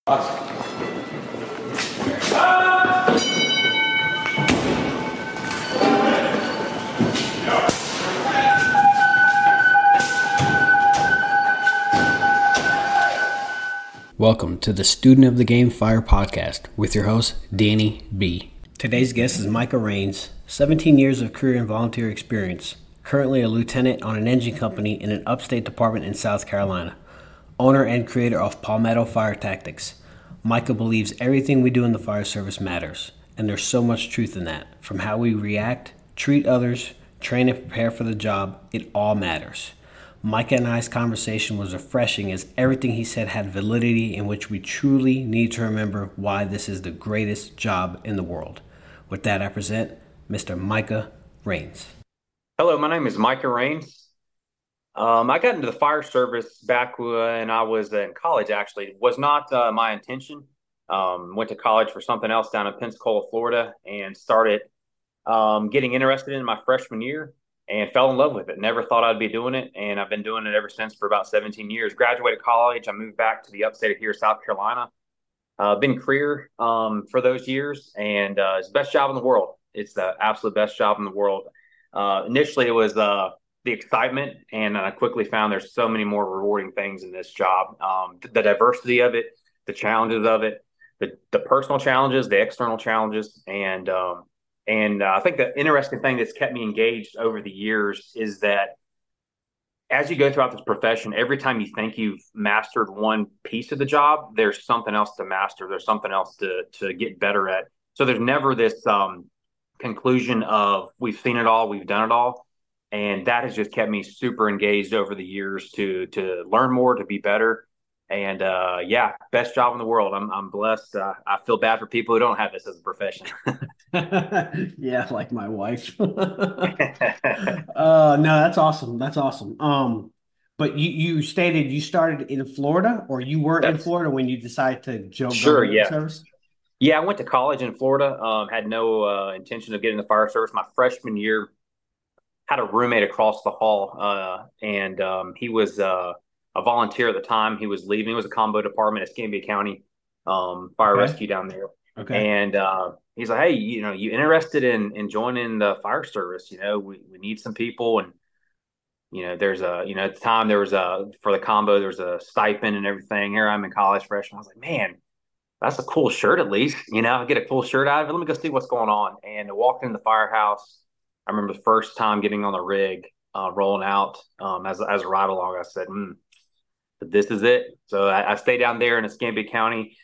Welcome to the Student of the Game Fire podcast with your host, Danny B. Today's guest is Micah Rains, 17 years of career and volunteer experience, currently a lieutenant on an engine company in an upstate department in South Carolina, owner and creator of Palmetto Fire Tactics. Micah believes everything we do in the fire service matters, and there's so much truth in that. From how we react, treat others, train and prepare for the job, it all matters. Micah and I's conversation was refreshing as everything he said had validity in which we truly need to remember why this is the greatest job in the world. With that, I present Mr. Micah Rains. Hello, my name is Micah Rains. I got into the fire service back when I was in college, actually. It was not my intention. Went to college for something else down in Pensacola, Florida, and started getting interested in my freshman year and fell in love with it. Never thought I'd be doing it, and I've been doing it ever since for about 17 years. Graduated college, I moved back to the upstate of here, South Carolina. Been career for those years, and it's the best job in the world. It's the absolute best job in the world. Initially, it was the excitement, and I quickly found there's so many more rewarding things in this job. The diversity of it, the challenges of it, the personal challenges, the external challenges, and I think the interesting thing that's kept me engaged over the years is that as you go throughout this profession, every time you think you've mastered one piece of the job, there's something else to master. There's something else to get better at. So there's never this conclusion of we've seen it all, we've done it all. And that has just kept me super engaged over the years to learn more, to be better. And best job in the world. I'm blessed. I feel bad for people who don't have this as a profession. Yeah, like my wife. No, that's awesome. That's awesome. But you stated you started in Florida, or you were in Florida when you decided to go Sure, into the yeah. service? Yeah, I went to college in Florida. Had no intention of getting the fire service. My freshman year, had a roommate across the hall, and he was a volunteer at the time. He was leaving. It was a combo department at Escambia County Fire Okay. Rescue down there. Okay. And he's like, "Hey, you interested in joining the fire service? We need some people." And there's at the time there was a for the combo there was a stipend and everything. Here I'm in college freshman. I was like, "Man, that's a cool shirt at least. I get a cool shirt out of it. Let me go see what's going on." And I walked in the firehouse. I remember the first time getting on the rig, rolling out as a ride along. I said, "This is it." So I stayed down there in Escambia County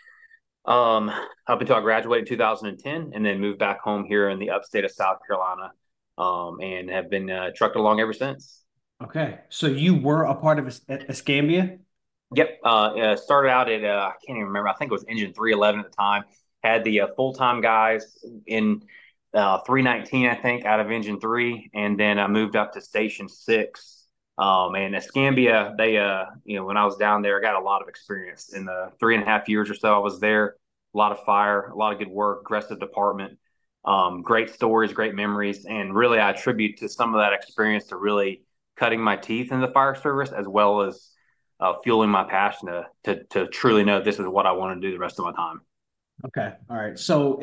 up until I graduated in 2010, and then moved back home here in the upstate of South Carolina, and have been trucked along ever since. Okay. So you were a part of Escambia? Yep. Started out at I can't even remember. I think it was Engine 311 at the time. Had the full time guys in 319, I think, out of Engine 3, and then I moved up to Station 6. And Escambia, they when I was down there, I got a lot of experience in the 3.5 years or so I was there. A lot of fire, a lot of good work, aggressive department, great stories, great memories, and really I attribute to some of that experience to really cutting my teeth in the fire service, as well as fueling my passion to truly know this is what I want to do the rest of my time. Okay. All right. So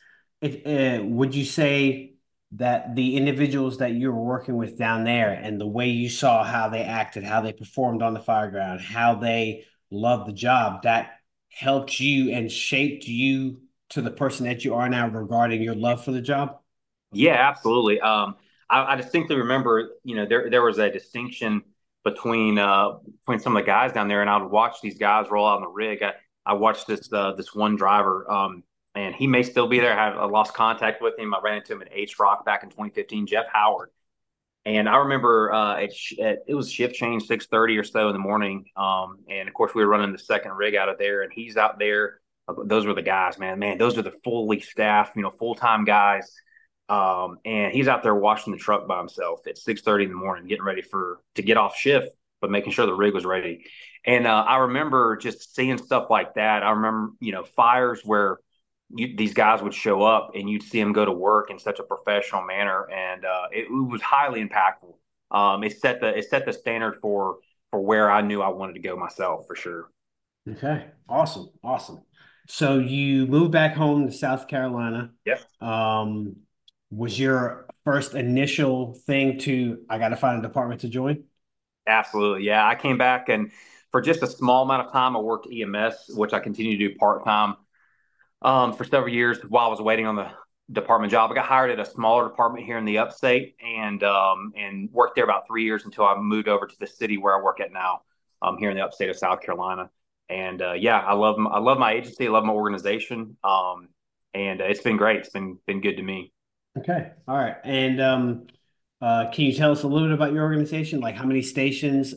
would you say that the individuals that you were working with down there and the way you saw how they acted, how they performed on the fire ground, how they loved the job, that helped you and shaped you to the person that you are now regarding your love for the job? Yeah, absolutely. I distinctly remember, there was a distinction between some of the guys down there, and I would watch these guys roll out on the rig. I watched this one driver, and he may still be there. I lost contact with him. I ran into him at H Rock back in 2015, Jeff Howard. And I remember it was shift change 6:30 or so in the morning, and of course we were running the second rig out of there, and he's out there. Those were the guys, man. Man, those are the fully staffed, full time guys. And he's out there washing the truck by himself at 6:30 in the morning, getting ready to get off shift, but making sure the rig was ready. And I remember just seeing stuff like that. I remember, fires where these guys would show up and you'd see them go to work in such a professional manner, and it was highly impactful. It set the standard for where I knew I wanted to go myself, for sure. Okay. Awesome. Awesome. So you moved back home to South Carolina. Yep. Um, was your first initial thing to, I got to find a department to join? Absolutely. Yeah. I came back and for just a small amount of time, I worked EMS, which I continue to do part time for several years while I was waiting on the department job. I got hired at a smaller department here in the upstate and worked there about 3 years until I moved over to the city where I work at now, here in the upstate of South Carolina. And yeah, I love my agency. I love my organization. And it's been great. It's been good to me. Okay. All right. And can you tell us a little bit about your organization? Like how many stations,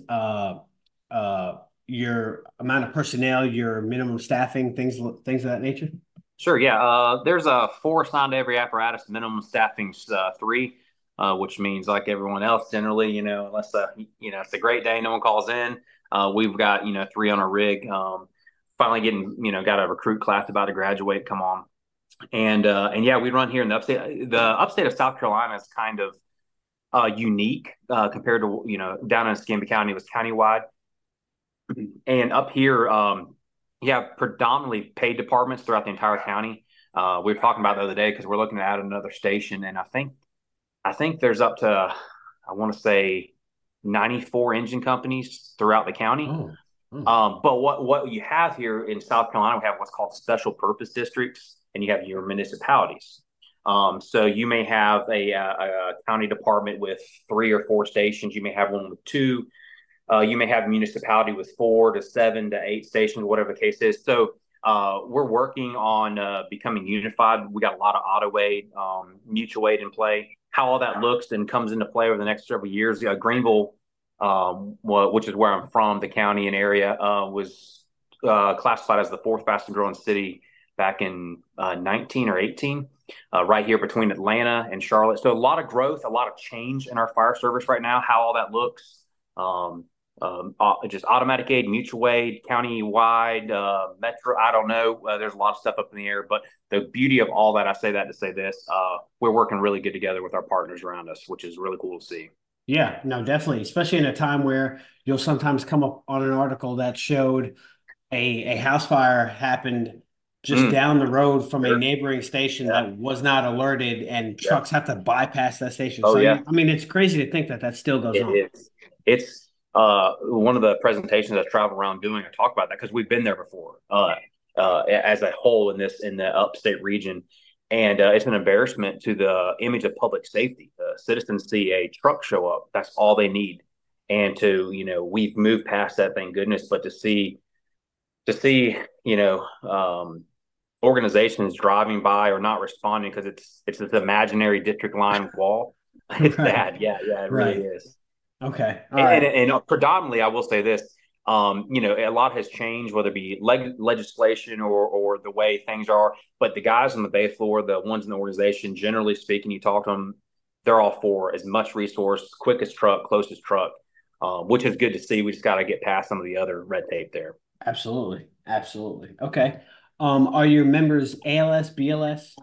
your amount of personnel, your minimum staffing, things of that nature? Sure. Yeah. There's a four assigned to every apparatus. Minimum staffing's three, which means like everyone else generally, unless it's a great day, no one calls in. We've got three on a rig. Finally getting got a recruit class about to graduate. Come on, and yeah, we run here in the upstate. The upstate of South Carolina is kind of unique compared to down in Escambia County it was countywide, and up here, yeah, predominantly paid departments throughout the entire county. We were talking about the other day because we're looking to add another station, and I think there's up to I want to say 94 engine companies throughout the county. Oh, oh, But what you have here in South Carolina, we have what's called special purpose districts, and you have your municipalities. So you may have a county department with three or four stations. You may have one with two. You may have a municipality with 4 to 7 to 8 stations, whatever the case is. So we're working on becoming unified. We got a lot of auto aid, mutual aid in play. How all that looks and comes into play over the next several years. Greenville, which is where I'm from, the county and area, was classified as the fourth fastest growing city back in 19 or 18, right here between Atlanta and Charlotte. So a lot of growth, a lot of change in our fire service right now, how all that looks. Um, just automatic aid, mutual aid, county wide, metro. I don't know. There's a lot of stuff up in the air, but the beauty of all that, I say that to say this: we're working really good together with our partners around us, which is really cool to see. yeah, no, definitely. Especially in a time where you'll sometimes come up on an article that showed a house fire happened just Mm, down the road from a sure. neighboring station Yeah. that was not alerted, and Yeah. trucks have to bypass that station. Oh So, yeah. I mean, it's crazy to think that that still goes on. It is. It's one of the presentations I travel around doing. I talk about that because we've been there before, as a whole in the upstate region, and it's an embarrassment to the image of public safety. Citizens see a truck show up, that's all they need, and to we've moved past that, thank goodness. But to see organizations driving by or not responding because it's this imaginary district line wall. It's Right, sad. Yeah, yeah, it really right. is. Okay, all And, right. and, and predominantly, I will say this: a lot has changed, whether it be legislation or the way things are. But the guys on the bay floor, the ones in the organization, generally speaking, you talk to them, they're all for as much resource, quickest truck, closest truck, which is good to see. We just got to get past some of the other red tape there. Absolutely, absolutely. Okay. Are your members ALS, BLS?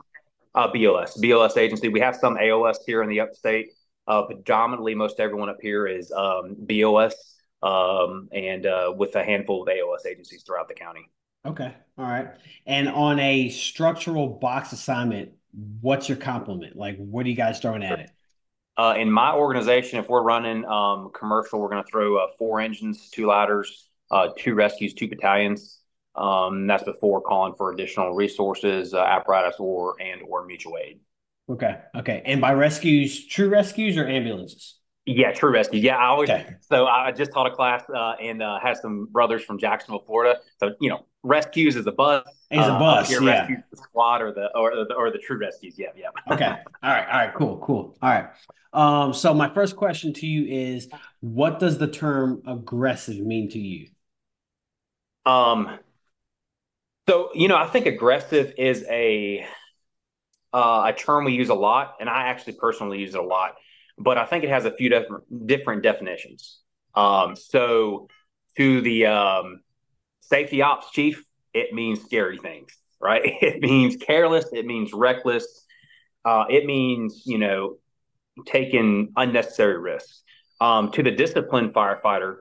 BLS agency. We have some AOS here in the upstate. Predominantly, most everyone up here is BOS, and with a handful of AOS agencies throughout the county. Okay, all right. And on a structural box assignment, what's your complement? Like, what are you guys throwing at it? In my organization, if we're running commercial, we're going to throw four engines, two ladders, two rescues, two battalions. That's before calling for additional resources, apparatus, or mutual aid. Okay. Okay. And by rescues, true rescues or ambulances? Yeah, true rescue. Yeah, I always. Okay. So I just taught a class and had some brothers from Jacksonville, Florida. So rescues is a bus. As a Up bus, here, yeah. rescues the squad or the true rescues. Yeah, yeah. Okay. All right. All right. Cool. Cool. All right. So my first question to you is, what does the term aggressive mean to you? um. So I think aggressive is a term we use a lot, and I actually personally use it a lot. But I think it has a few different definitions. So to the safety ops chief, it means scary things, right? It means careless. It means reckless. It means taking unnecessary risks. To the disciplined firefighter,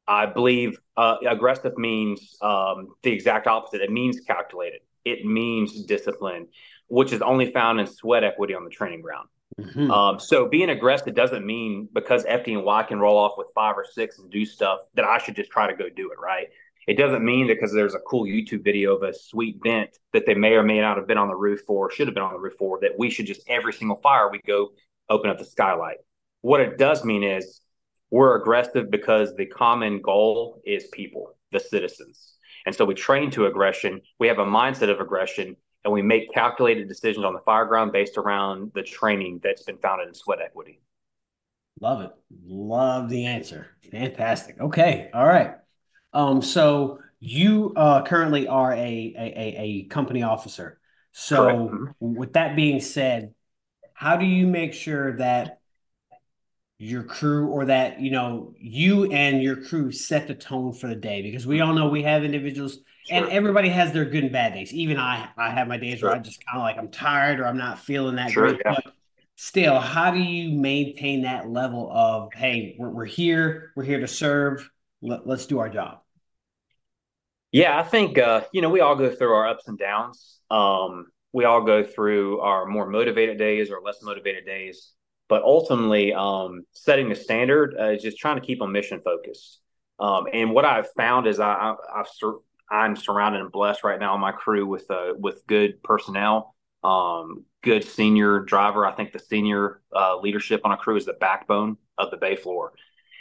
I believe aggressive means the exact opposite. It means calculated. It means discipline, which is only found in sweat equity on the training ground. Hmm. So being aggressive doesn't mean because FD&Y can roll off with 5 or 6 and do stuff that I should just try to go do it, right? It doesn't mean that because there's a cool YouTube video of a sweet vent that they may or may not have been on the roof for, should have been on the roof for, that we should just every single fire we go open up the skylight. What it does mean is we're aggressive because the common goal is people, the citizens. And so we train to aggression. We have a mindset of aggression, and we make calculated decisions on the fire ground based around the training that's been founded in sweat equity. Love it. Love the answer. Fantastic. Okay. All right. So you currently are a company officer. Correct. So with that being said, how do you make sure that your crew or that you and your crew set the tone for the day? Because we all know we have individuals and Sure. everybody has their good and bad days. Even I have my days where I Sure. just kind of like I'm tired or I'm not feeling that Sure. great. Yeah. But still, how do you maintain that level of, hey, we're here to serve. Let's do our job. Yeah. I think, we all go through our ups and downs. We all go through our more motivated days or less motivated days. But ultimately, setting the standard is just trying to keep them mission focused. And what I've found is I'm surrounded and blessed right now on my crew with good personnel, good senior driver. I think the senior leadership on a crew is the backbone of the bay floor.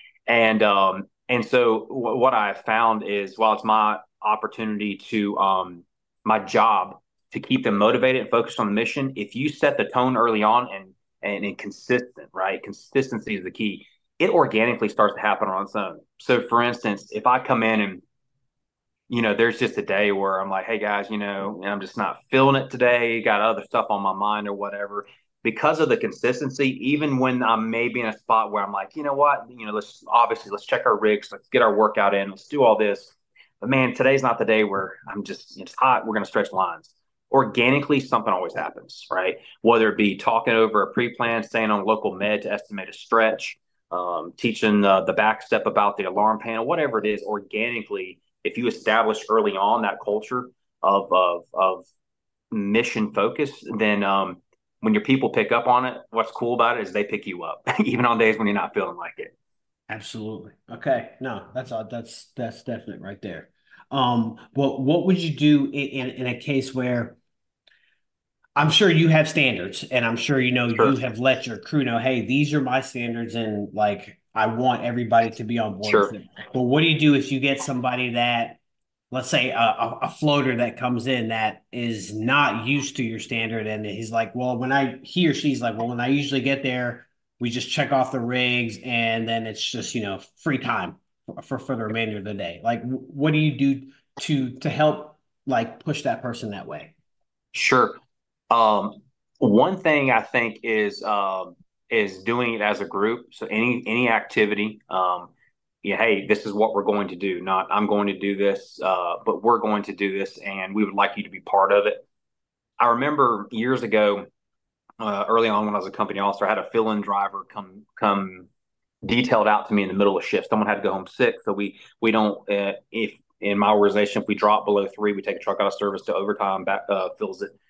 And so what I have found is while it's my opportunity to my job to keep them motivated and focused on the mission, if you set the tone early on and consistent, right? Consistency is the key. It organically starts to happen on its own. So for instance, if I come in and there's just a day where I'm like, hey guys, I'm just not feeling it today, got other stuff on my mind or whatever. Because of the consistency, even when I'm maybe in a spot where I'm like, you know what, let's check our rigs, let's get our workout in, let's do all this. But man, today's not the day where it's hot, we're going to stretch lines. Organically, something always happens, right? Whether it be talking over a pre plan, staying on local med to estimate a stretch, teaching the back step about the alarm panel, whatever it is, organically if you establish early on that culture of mission focus, then when your people pick up on it, what's cool about it is they pick you up, even on days when you're not feeling like it. Absolutely. Okay. No, that's all. That's definite right there. What would you do in a case where I'm sure you have standards, and I'm sure Sure, you have let your crew know, hey, these are my standards, and like I want everybody to be on board with sure, it. But what do you do if you get somebody that, let's say, a floater that comes in that is not used to your standard, and he's like, well, he or she's like, well, when I usually get there, we just check off the rigs, and then it's just free time for the remainder of the day. Like, what do you do to help like push that person that way? sure. Um, One thing I think is doing it as a group. So any activity, yeah, hey, this is what we're going to do. Not I'm going to do this, but we're going to do this, and we would like you to be part of it. I remember years ago, early on when I was a company officer, I had a fill-in driver come detailed out to me in the middle of shift. Someone had to go home sick, so we don't if in my organization if we drop below 3, we take a truck out of service to overtime back fills it.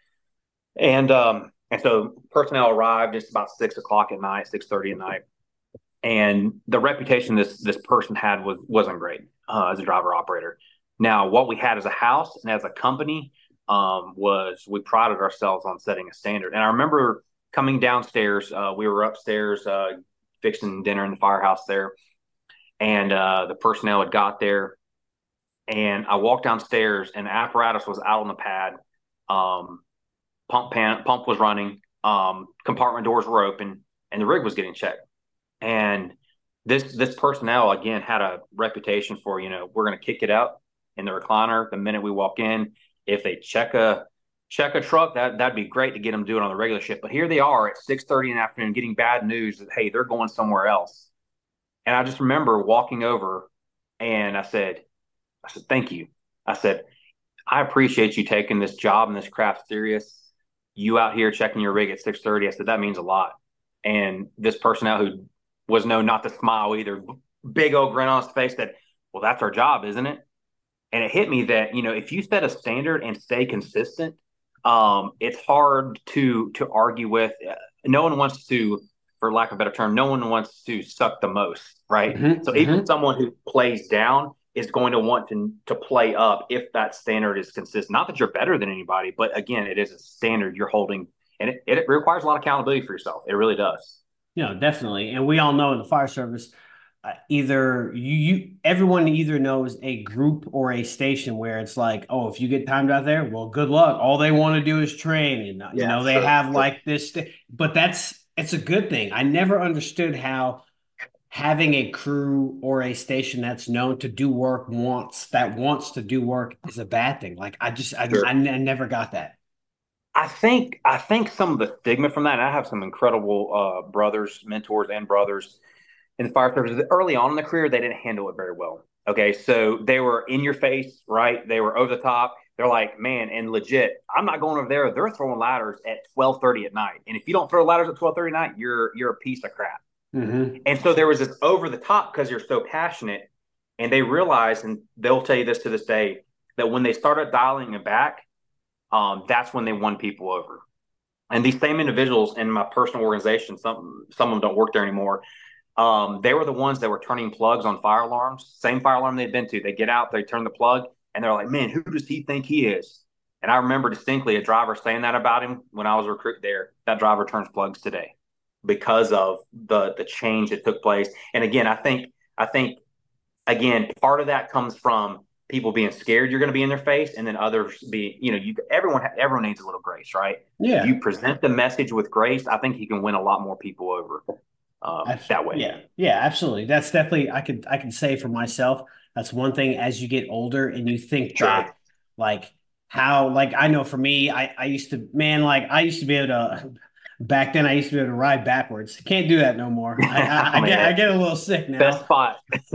And so personnel arrived just about 6 o'clock at night, 6:30 at night, and the reputation this person had wasn't great as a driver operator. Now, what we had as a house and as a company was we prided ourselves on setting a standard. And I remember coming downstairs. We were upstairs fixing dinner in the firehouse there, and the personnel had got there. And I walked downstairs, and the apparatus was out on the pad. Um, pump was running. Compartment doors were open, and the rig was getting checked. And this personnel again had a reputation for we're going to kick it out in the recliner the minute we walk in. If they check a truck, that'd be great to get them doing on the regular shift. But here they are at 6:30 in the afternoon getting bad news that hey they're going somewhere else. And I just remember walking over and I said thank you. I said I appreciate you taking this job and this craft serious. You out here checking your rig at 6:30. I said that means a lot. And this personnel who was known not to smile either, big old grin on his face, said, well, that's our job, isn't it? And it hit me that, if you set a standard and stay consistent, it's hard to argue with. No one wants to, for lack of a better term, no one wants to suck the most, right? Mm-hmm, So even mm-hmm. someone who plays down is going to want to play up if that standard is consistent. Not that you're better than anybody, but again, it is a standard you're holding, and it requires a lot of accountability for yourself. It really does. Definitely. And we all know in the fire service, either everyone either knows a group or a station where it's like, oh, if you get timed out there, well, good luck. All they want to do is train, and Yeah, they sure, have sure. like this, but it's a good thing. I never understood how having a crew or a station that's known to do work wants to do work is a bad thing. Like Sure. I never got that. I think some of the stigma from that, and I have some incredible brothers, mentors, and brothers in the fire service. Early on in the career, they didn't handle it very well. Okay, so they were in your face, right? They were over the top. They're like, man, and legit, I'm not going over there. They're throwing ladders at 12:30 at night, and if you don't throw ladders at 12:30 at night, you're a piece of crap. Hmm. And so there was this over the top because you're so passionate, and they realized, and they'll tell you this to this day, that when they started dialing it back, that's when they won people over. And these same individuals in my personal organization, some of them don't work there anymore. They were the ones that were turning plugs on fire alarms. Same fire alarm they'd been to. They get out, they turn the plug, and they're like, "Man, who does he think he is?" And I remember distinctly a driver saying that about him when I was a recruit there. That driver turns plugs today because of the change that took place. And again, I think again, part of that comes from people being scared you're going to be in their face, and then others be, everyone needs a little grace, right? If Yeah. you present the message with grace, I think you can win a lot more people over that way. Yeah, yeah, absolutely. That's definitely I can say for myself, that's one thing as you get older and you think Sure. back, like how like I know for me, I used to man, like I used to be able to back then I used to be able to ride backwards. Can't do that no more. Oh I man, get a little sick best now. spot.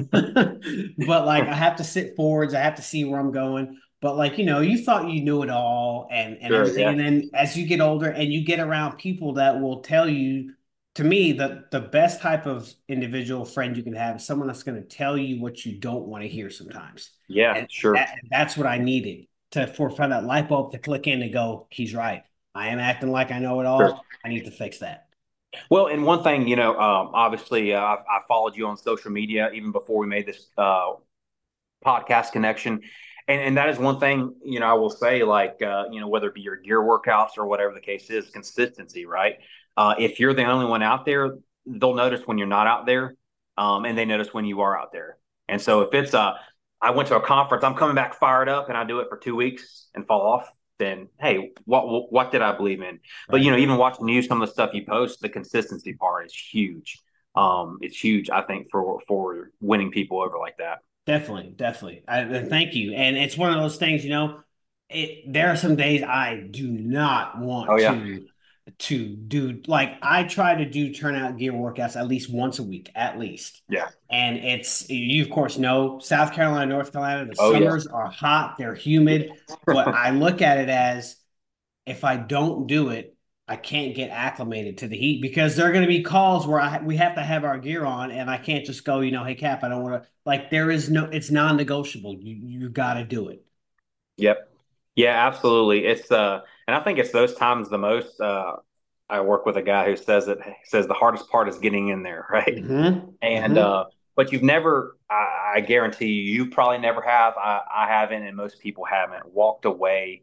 But like I have to sit forwards, I have to see where I'm going. But like, you thought you knew it all and Sure, everything. yeah, And then as you get older and you get around people that will tell you, to me, the best type of individual friend you can have is someone that's going to tell you what you don't want to hear sometimes. yeah, And sure, that's what I needed for that light bulb to click in and go, he's right. I am acting like I know it sure. all. I need to fix that. Well, and one thing, obviously, I followed you on social media even before we made this podcast connection. And that is one thing, I will say, like, whether it be your gear workouts or whatever the case is, consistency, right? If you're the only one out there, they'll notice when you're not out there, and they notice when you are out there. And so if it's I went to a conference, I'm coming back fired up, and I do it for 2 weeks and fall off, then hey, what did I believe in? But Right. even watching you, some of the stuff you post, the consistency part is huge. It's huge, I think, for winning people over like that. Definitely, definitely. Thank you. And it's one of those things, there are some days I do not Oh want yeah. to do like I try to do turnout gear workouts at least once a week, at least. Yeah. And it's you of course know South Carolina, North Carolina, the Oh yeah. summers are hot, they're humid, but I look at it as if I don't do it, I can't get acclimated to the heat because there are going to be calls where we have to have our gear on, and I can't just go, hey Cap, I don't want to. Like there is no, it's non-negotiable. You got to do it. Yep. Yeah, absolutely. It's and I think it's those times the most I work with a guy who says the hardest part is getting in there, right? Hmm. And Hmm. but you've never I guarantee you probably never have. I haven't, and most people haven't walked away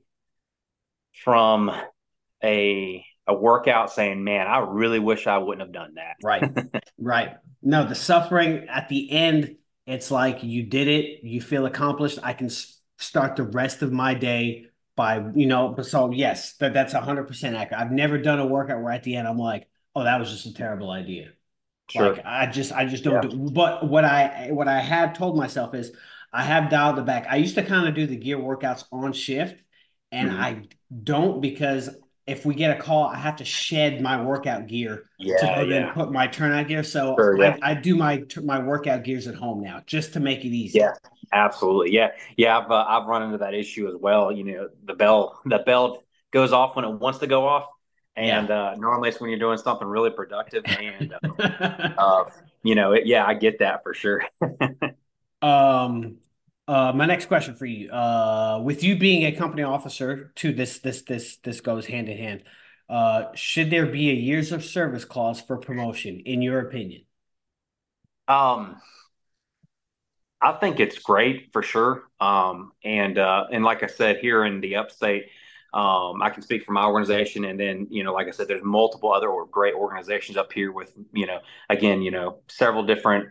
from a workout saying, "Man, I really wish I wouldn't have done Right. that." Right. No, the suffering at the end, it's like you did it, you feel accomplished. I can start the rest of my day by, so yes, that's 100% accurate. I've never done a workout where at the end I'm like, oh, that was just a terrible idea. Like Sure. I just don't Yeah. do. But what I have told myself is I have dialed it back. I used to kind of do the gear workouts on shift, and Mhm. I don't because if we get a call, I have to shed my workout gear to Yeah. go then Yeah. put my turnout gear. So Sure. Yeah. I do my workout gears at home now just to make it easy. Yeah, absolutely. Yeah, yeah. I've run into that issue as well. The bell goes off when it wants to go off, and Yeah. normally it's when you're doing something really productive. And yeah, I get that for sure. Um, my next question for you, with you being a company officer, to this goes hand in hand. Should there be a years of service clause for promotion, in your opinion? Um, I think it's great for sure. And like I said, here in the upstate, I can speak for my organization, and then like I said, there's multiple other great organizations up here with again, several different.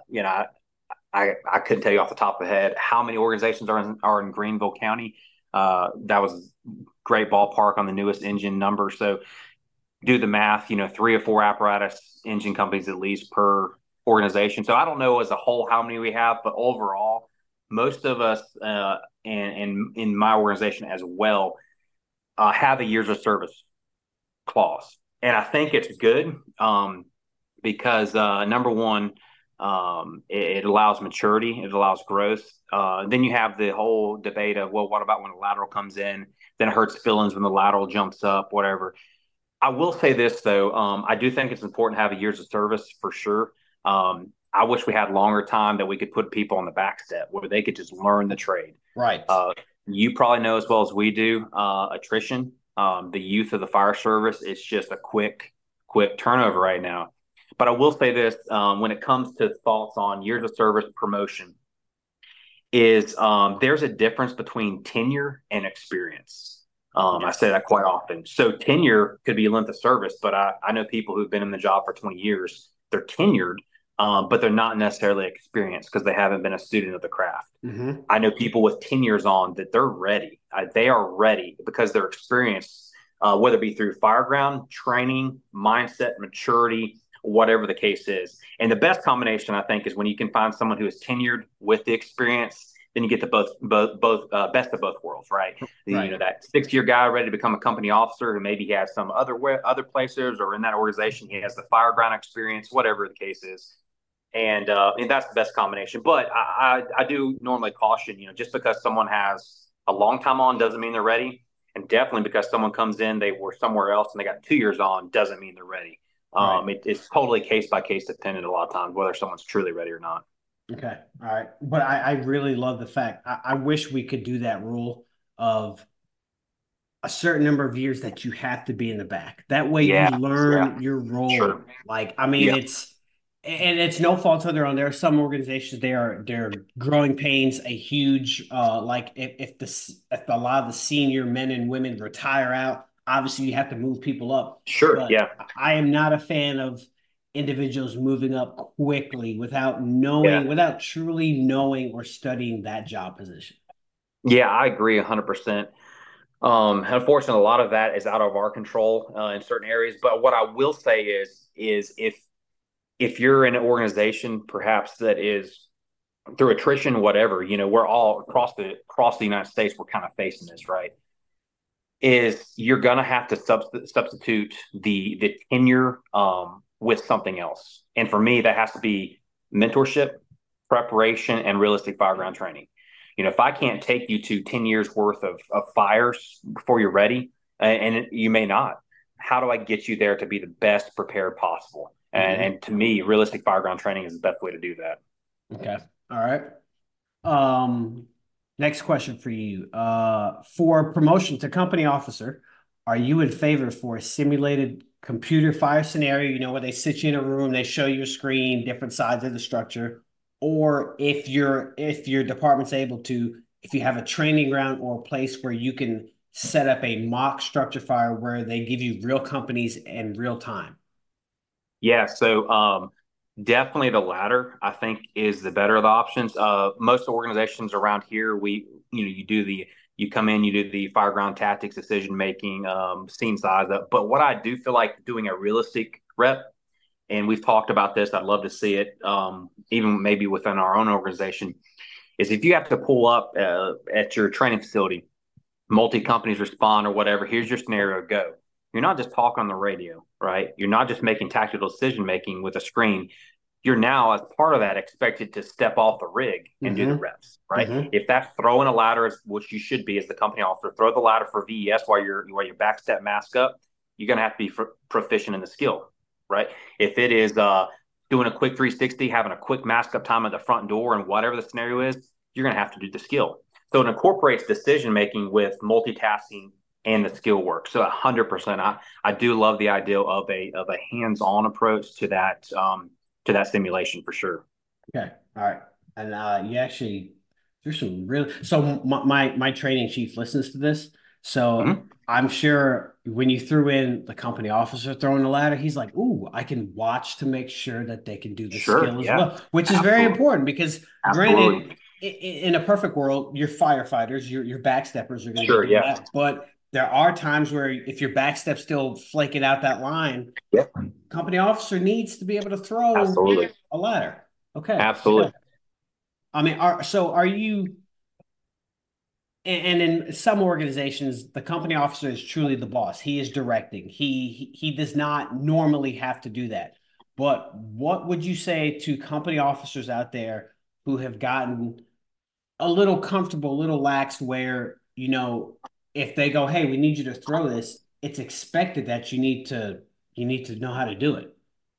I couldn't tell you off the top of the head how many organizations are in Greenville County. That was great ballpark on the newest engine number. So do the math, three or four apparatus engine companies at least per organization. So I don't know as a whole how many we have, but overall, most of us, and in my organization as well, have a years of service clause. And I think it's good because number one, it allows maturity, it allows growth. Then you have the whole debate of, well, what about when a lateral comes in? Then it hurts feelings when the lateral jumps up, whatever. I will say this though, I do think it's important to have a years of service for sure. I wish we had longer time that we could put people on the back step where they could just learn the trade. Right. Uh, you probably know as well as we do, attrition, the youth of the fire service, it's just a quick turnover right now. But I will say this, when it comes to thoughts on years of service promotion, is there's a difference between tenure and experience. I say Yes. that quite often. So tenure could be length of service, but I know people who've been in the job for 20 years. They're tenured, but they're not necessarily experienced because they haven't been a student of the craft. Mm-hmm. I know people with 10 years on that they're ready. They are ready because they're experienced, whether it be through fireground training, mindset, maturity, whatever the case is. And the best combination, I think, is when you can find someone who is tenured with the experience. Then you get the both best of both worlds, right? Right. That 6 year guy ready to become a company officer who maybe he has some other places or in that organization he has the fireground experience, whatever the case is, and that's the best combination. But I do normally caution, just because someone has a long time on doesn't mean they're ready, and definitely because someone comes in they were somewhere else and they got 2 years on doesn't mean they're ready. Right. It's totally case by case dependent a lot of times whether someone's truly ready or not. Okay. All right. But I really love the fact. I wish we could do that rule of a certain number of years that you have to be in the back. That way you Yeah, yeah, learn your role. sure, Like, I mean, yeah, and it's no fault of their own. There are some organizations they're growing pains a huge like if a lot of the senior men and women retire out, obviously you have to move people up. sure, But yeah, I am not a fan of individuals moving up quickly yeah. without truly knowing or studying that job position. Yeah, I agree 100%. Unfortunately, a lot of that is out of our control in certain areas. But what I will say is if you're in an organization perhaps that is through attrition, whatever, we're all across the United States, we're kind of facing this, right? Is you're gonna have to substitute the tenure with something else, and for me, that has to be mentorship, preparation, and realistic fireground training. If I can't take you to 10 years worth of fires before you're ready, and you may not, how do I get you there to be the best prepared possible? Mhm. And to me, realistic fireground training is the best way to do that. Okay. All right. Um, Next question for you. For promotion to company officer, are you in favor for a simulated computer fire scenario, where they sit you in a room, they show you a screen, different sides of the structure, or if your department's able to, if you have a training ground or a place where you can set up a mock structure fire where they give you real companies in real time? Yeah, so definitely the latter, I think, is the better of the options. Most organizations around here, you come in, you do the fireground tactics, decision making, scene size up. But what I do feel like doing a realistic rep, and we've talked about this, I'd love to see it, even maybe within our own organization, is if you have to pull up at your training facility, multi companies respond or whatever. Here's your scenario, go. You're not just talking on the radio, right? You're not just making tactical decision making with a screen. You're now, as part of that, expected to step off the rig and do the Mm-hmm. reps, right? Mm-hmm. If that's throwing a ladder, which you should be as the company officer, throw the ladder for VES while your backstep mask up. You're going to have to be proficient in the skill, right? If it is doing a quick 360, having a quick mask up time at the front door, and whatever the scenario is, you're going to have to do the skill. So it incorporates decision making with multitasking and the skill work. So 100%, I do love the idea of a hands on approach to that simulation for sure. Okay. All right. And you actually, there's some real. So my training chief listens to this. So Mm-hmm. I'm sure when you threw in the company officer throwing the ladder, he's like, "Ooh, I can watch to make sure that they can do the Sure. skill as Yeah. well," which is very Absolutely. important because granted, Absolutely. in a perfect world, your firefighters, your backsteppers are going to be Sure. doing Yeah. that. But there are times where if your backstep's still flaking out that line, Yeah. company officer needs to be able to throw Absolutely. a ladder. Okay. Okay. Absolutely. I mean, are you, and in some organizations, the company officer is truly the boss. He is directing. He does not normally have to do that. But what would you say to company officers out there who have gotten a little comfortable, a little lax, where, if they go, "Hey, we need you to throw this," it's expected that you need to know how to do it.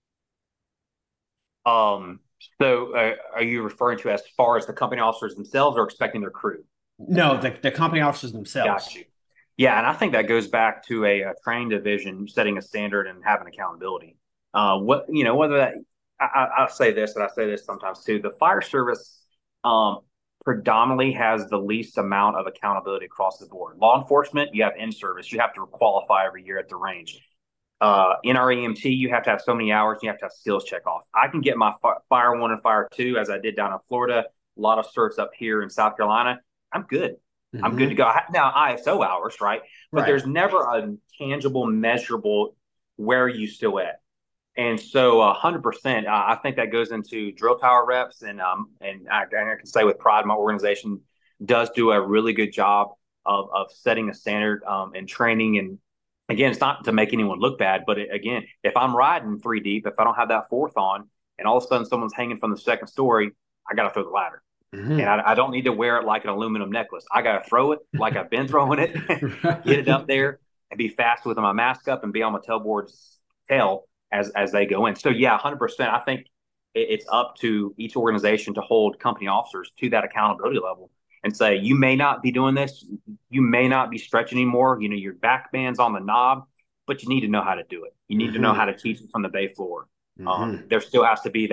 Um, so are you referring to as far as the company officers themselves or expecting their crew? No, the company officers themselves. Got you. Yeah, and I think that goes back to a training division setting a standard and having accountability. Whether that I say this, and I say this sometimes too. The fire service predominantly has the least amount of accountability across the board. Law enforcement, you have in service, you have to qualify every year at the range. In our EMT, you have to have so many hours, you have to have skills check off. I can get my fire one and fire two, as I did down in Florida, a lot of certs up here in South Carolina. I'm good. I'm good to Hmm. go. Now, ISO hours, right? But Right. there's never a tangible, measurable where are you still at. And so, 100%, I think that goes into drill tower reps, and I can say with pride, my organization does do a really good job of setting a standard and training. And again, it's not to make anyone look bad, but again, if I'm riding three deep, if I don't have that fourth on, and all of a sudden someone's hanging from the second story, I got to throw the ladder. And Hmm. I don't need to wear it like an aluminum necklace. I got to throw it like I've been throwing it, get it up Right. there, and be fast with my mask up and be on my tailboard's tail as they go in. So yeah, 100%. I think it's up to each organization to hold company officers to that accountability level and say, you may not be doing this, you may not be stretching anymore. Your back band's on the knob, but you need to know how to do it. You need to know how Hmm. to teach it from the bay floor. Hmm. There still has to be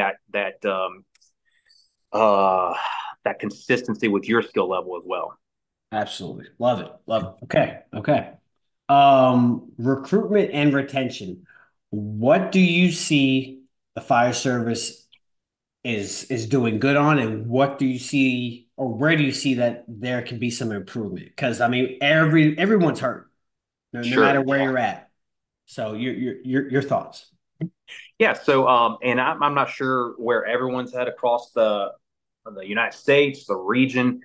uh, that consistency with your skill level as well. Absolutely. Love it. Love it. Okay. Okay. Recruitment and retention. What do you see the fire service is doing good on, and what do you see, or where do you see that there can be some improvement? Because I mean, everyone's hurt, no matter Sure. where you're at. So your thoughts. Yeah. So, and I'm not sure where everyone's at across the United States, the region.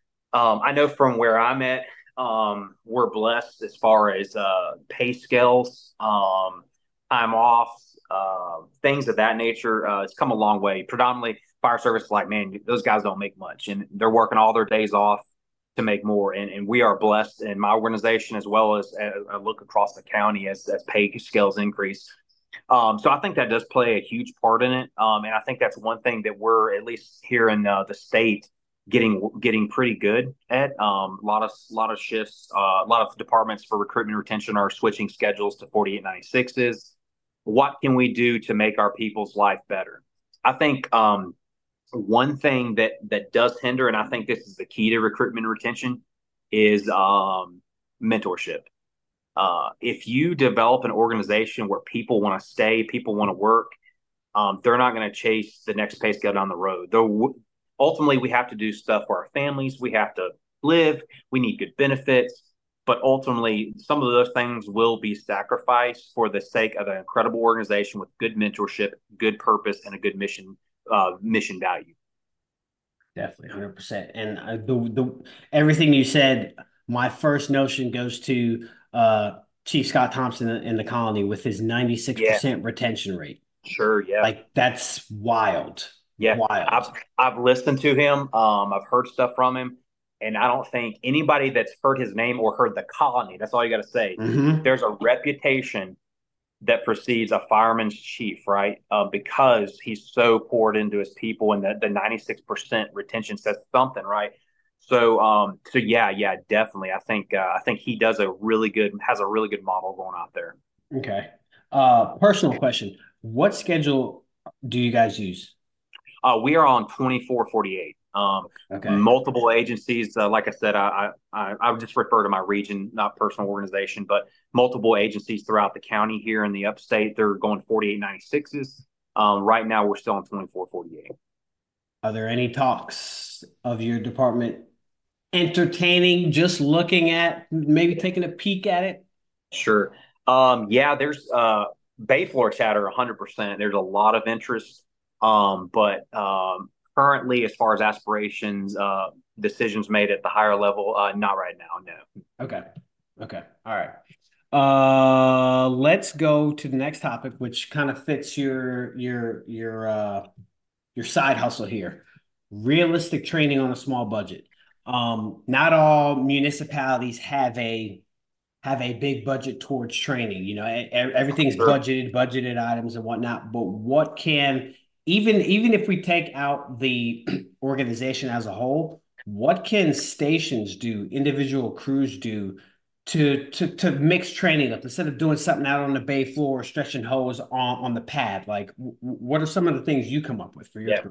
I know from where I'm at, we're blessed as far as pay scales, time off, things of that nature. It's come a long way. Predominantly, fire service is like, man, those guys don't make much, and they're working all their days off to make more. And we are blessed in my organization as well as I look across the county as pay scales increase. So I think that does play a huge part in it, and I think that's one thing that we're at least here in the state getting pretty good at. A lot of shifts, a lot of departments for recruitment and retention are switching schedules to 4896s. What can we do to make our people's life better? I think one thing that does hinder, and I think this is the key to recruitment and retention, is mentorship. If you develop an organization where people want to stay, people want to work, they're not going to chase the next pay scale down the road. Ultimately, we have to do stuff for our families. We have to live. We need good benefits. But ultimately, some of those things will be sacrificed for the sake of an incredible organization with good mentorship, good purpose, and a good mission value. Definitely, 100%. And the everything you said, my first notion goes to Chief Scott Thompson in the colony with his Yeah, 96% retention rate. sure. Yeah. Like that's wild, Yeah, I've wild. I've listened to him. I've heard stuff from him, and I don't think anybody that's heard his name or heard the colony. That's all you got to say. Hmm. There's a reputation that precedes a fireman's chief, right? Because he's so poured into his people, and the 96% retention says something, right? So yeah, definitely. I think he has a really good model going out there. Okay. Personal question. What schedule do you guys use? We are on 24/48. Okay. Multiple agencies. Like I said, I would just refer to my region, not personal organization, but multiple agencies throughout the county here in the upstate. They're going 48/96s. Right now, we're still on 24/48. Are there any talks of your department entertaining, just looking at, maybe taking a peek at it? Sure. Yeah, there's Bay Floor chatter 100%. There's a lot of interest. But currently, as far as aspirations, decisions made at the higher level, not right now, no. Okay. Okay. All right. Let's go to the next topic, which kind of fits your side hustle here. Realistic training on a small budget. Not all municipalities have a big budget towards training. You know, everything's Sure. budgeted items and whatnot. But what can even if we take out the organization as a whole, what can stations do, individual crews do to mix training up instead of doing something out on the bay floor, stretching hose on the pad? Like, what are some of the things you come up with for your Yeah. crew?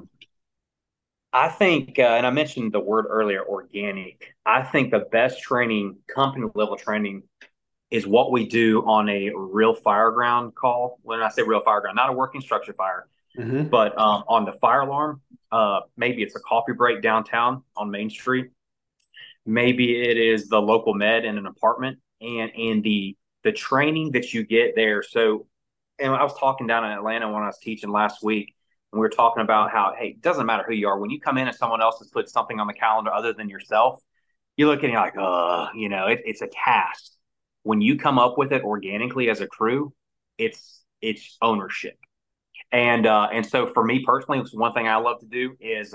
I think, and I mentioned the word earlier, organic. I think the best training, company level training, is what we do on a real fire ground call. When I say real fire ground, not a working structure fire, Hmm. but on the fire alarm. Maybe it's a coffee break downtown on Main Street. Maybe it is the local med in an apartment, and the training that you get there. So, and I was talking down in Atlanta when I was teaching last week, and we were talking about how, hey, it doesn't matter who you are. When you come in and someone else has put something on the calendar other than yourself, you look at it like, it's a cast. When you come up with it organically as a crew, it's ownership. And so for me personally, one thing I love to do is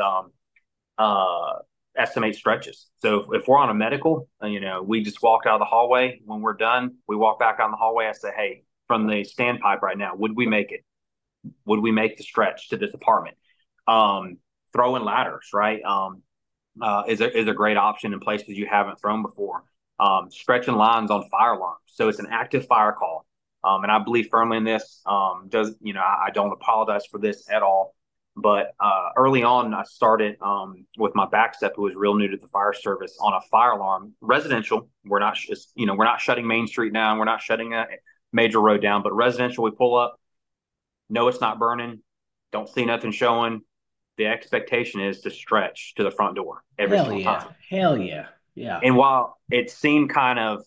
uh, estimate stretches. So if we're on a medical, we just walk out of the hallway. When we're done, we walk back out in the hallway. I say, hey, from the standpipe right now, would we make it? Would we make the stretch to this apartment? Throwing ladders, right? Is a great option in places you haven't thrown before. Stretching lines on fire alarms. So it's an active fire call. And I believe firmly in this. I don't apologize for this at all. But early on, I started with my backstep, who was real new to the fire service, on a fire alarm, residential. We're not shutting Main Street down. We're not shutting a major road down, but residential. We pull up, know it's not burning, don't see nothing showing. The expectation is to stretch to the front door every Hell single yeah. time. Hell yeah. Yeah. And while it seemed kind of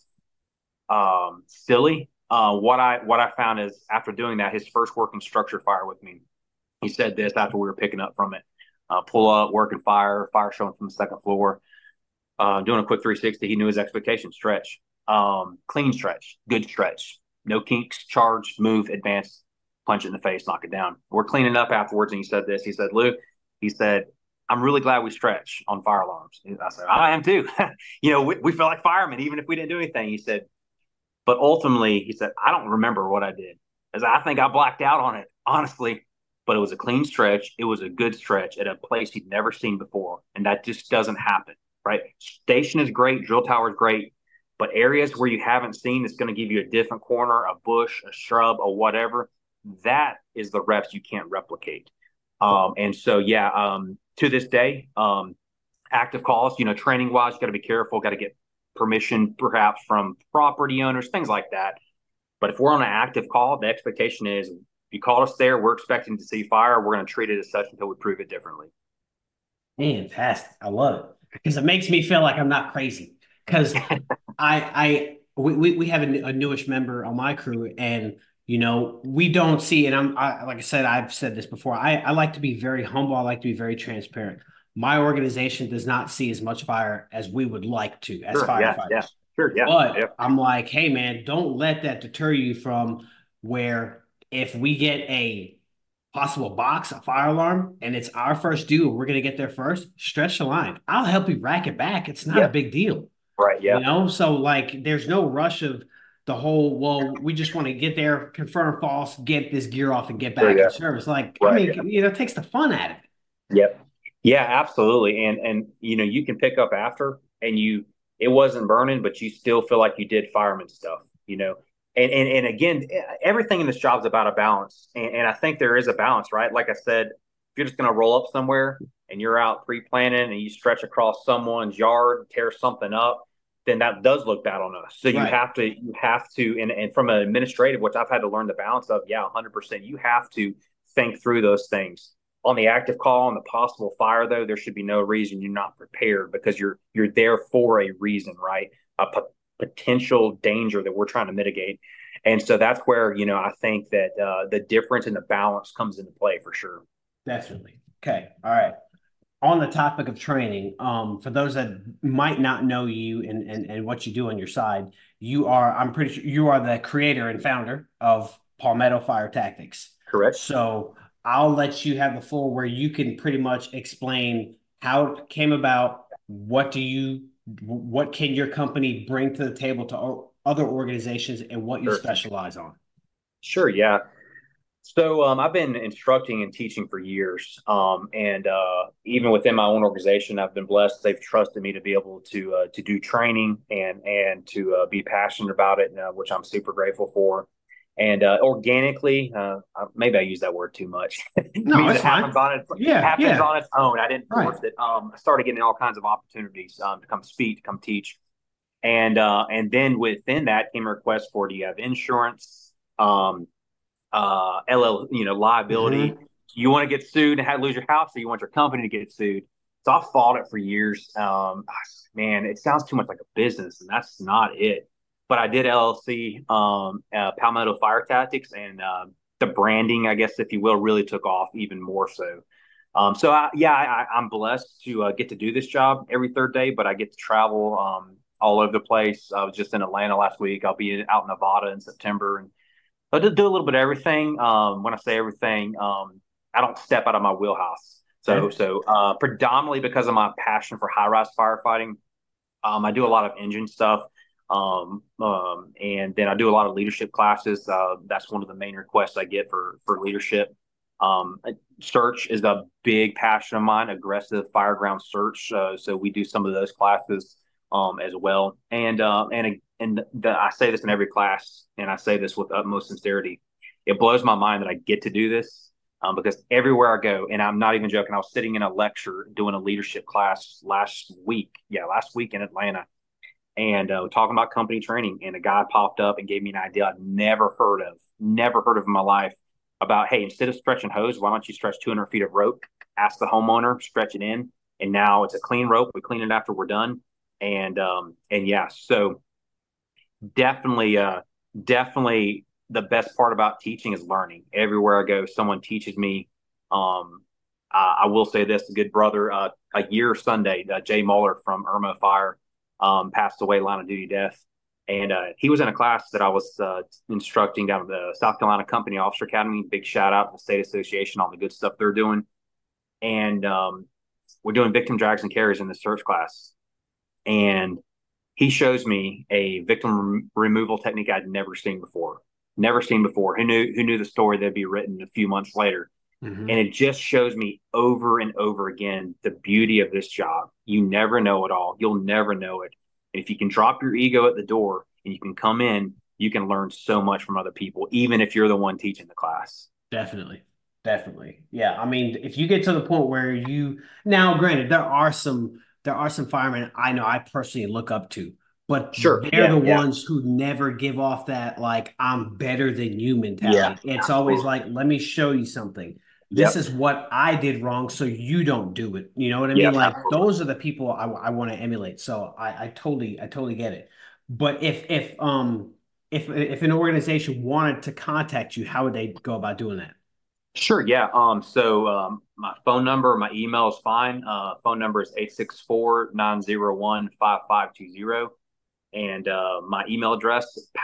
silly, what I found is after doing that, his first working structure fire with me, he said this after we were picking up from it: pull up, working fire showing from the second floor, doing a quick 360. He knew his expectation: stretch, clean stretch, good stretch, no kinks, charge, move, advance, punch it in the face, knock it down. We're cleaning up afterwards, and he said this. He said, Luke, he said, I'm really glad we stretch on fire alarms. I said, I am too. We feel like firemen, even if we didn't do anything. He said, but ultimately, he said, I don't remember what I did. I think I blacked out on it, honestly. But it was a clean stretch. It was a good stretch at a place he'd never seen before. And that just doesn't happen, right? Station is great. Drill tower is great. But areas where you haven't seen, it's going to give you a different corner, a bush, a shrub, or whatever. That is the reps you can't replicate. And so, yeah, to this day, active calls, training wise, you got to be careful, got to get permission perhaps from property owners, things like that. But if we're on an active call, the expectation is you call us there, we're expecting to see fire. We're going to treat it as such until we prove it differently. Fantastic. I love it because it makes me feel like I'm not crazy. Because we have a newish member on my crew, and we don't see. And like I said, I've said this before. I like to be very humble. I like to be very transparent. My organization does not see as much fire as we would like to as Sure. Yeah. Yeah. firefighters. Sure. Yeah. Yeah. But I'm like, hey man, don't let that deter you from where if we get a possible box, a fire alarm, and it's our first due, we're gonna get there first, stretch the line. I'll help you rack it back. It's not a Yeah. big deal. Right. Yeah. So like there's no rush of the whole, well, we just want to get there, confirm false, get this gear off and get Sure, back in yeah. service. Like, I Right. mean, it takes the fun out of it. Yep. Yeah, absolutely. And you can pick up after and it wasn't burning, but you still feel like you did fireman stuff. And again, everything in this job is about a balance. And I think there is a balance, right? Like I said, if you're just gonna roll up somewhere and you're out pre-planning and you stretch across someone's yard, tear something up, then that does look bad on us. So Right. you have to, and from an administrative, which I've had to learn the balance of, yeah, 100%, you have to think through those things on the active call on the possible fire, though, there should be no reason you're not prepared because you're there for a reason, right? Potential danger that we're trying to mitigate, and so that's where I think that the difference in the balance comes into play for sure. Definitely. Okay. All right. On the topic of training, for those that might not know you and what you do on your side, I'm pretty sure you are the creator and founder of Palmetto Fire Tactics. Correct. So I'll let you have the floor where you can pretty much explain how it came about, what can your company bring to the table to other organizations and what you Sure. specialize on. Sure. Yeah. So I've been instructing and teaching for years, and even within my own organization, I've been blessed. They've trusted me to be able to do training and to be passionate about it, which I'm super grateful for. And organically, maybe I use that word too much. It No, means it's it fine. Yeah, happens yeah, on its own. I didn't right. force it. I started getting all kinds of opportunities to come speak, to come teach, and then within that came a request for, do you have insurance? Liability. Hmm. You want to get sued and lose your house, or you want your company to get sued? So I fought it for years. Man, it sounds too much like a business, and that's not it. But I did LLC, Palmetto Fire Tactics, and the branding, I guess, if you will, really took off even more so. I'm blessed to get to do this job every third day, but I get to travel all over the place. I was just in Atlanta last week. I'll be out in Nevada in September, and I do a little bit of everything. When I say everything, I don't step out of my wheelhouse. So, Okay. so predominantly because of my passion for high rise firefighting, I do a lot of engine stuff, and then I do a lot of leadership classes. That's one of the main requests I get for leadership. Um, Search is a big passion of mine. Aggressive fireground search. So we do some of those classes as well. I say this in every class, and I say this with utmost sincerity. It blows my mind that I get to do this because everywhere I go, and I'm not even joking, I was sitting in a lecture doing a leadership class last week. Yeah, last week in Atlanta, and talking about company training. And a guy popped up and gave me an idea I'd never heard of in my life about, hey, instead of stretching hose, why don't you stretch 200 feet of rope? Ask the homeowner, stretch it in, and now it's a clean rope. We clean it after we're done, and yeah, so definitely, definitely the best part about teaching is learning. Everywhere I go, someone teaches me. Um, I will say this: a good brother, a year Sunday, Jay Muller from Irma Fire, passed away line of duty death, and he was in a class that I was instructing down at the South Carolina Company Officer Academy. Big shout out to the state association, all the good stuff they're doing, and we're doing victim drags and carries in the search class, and he shows me a victim removal technique I'd never seen before. Never seen before. Who knew the story that'd be written a few months later? And Hmm. it just shows me over and over again the beauty of this job. You never know it all. You'll never know it. And if you can drop your ego at the door and you can come in, you can learn so much from other people, even if you're the one teaching the class. Definitely. Definitely. Yeah. I mean, if you get to the point where now, granted, there are some firemen I know I personally look up to, but Sure. they're Yeah. the Yeah. ones who never give off that like I'm better than you Yeah. mentality. It's always Absolutely. like, let me show you something. This Yep. is what I did wrong, so you don't do it. You know what I mean? Yep. Like Absolutely. those are the people I want to emulate. So I totally get it. But if an organization wanted to contact you, how would they go about doing that? Sure, yeah. My phone number, my email is fine. Phone number is 864-901-5520. And my email address is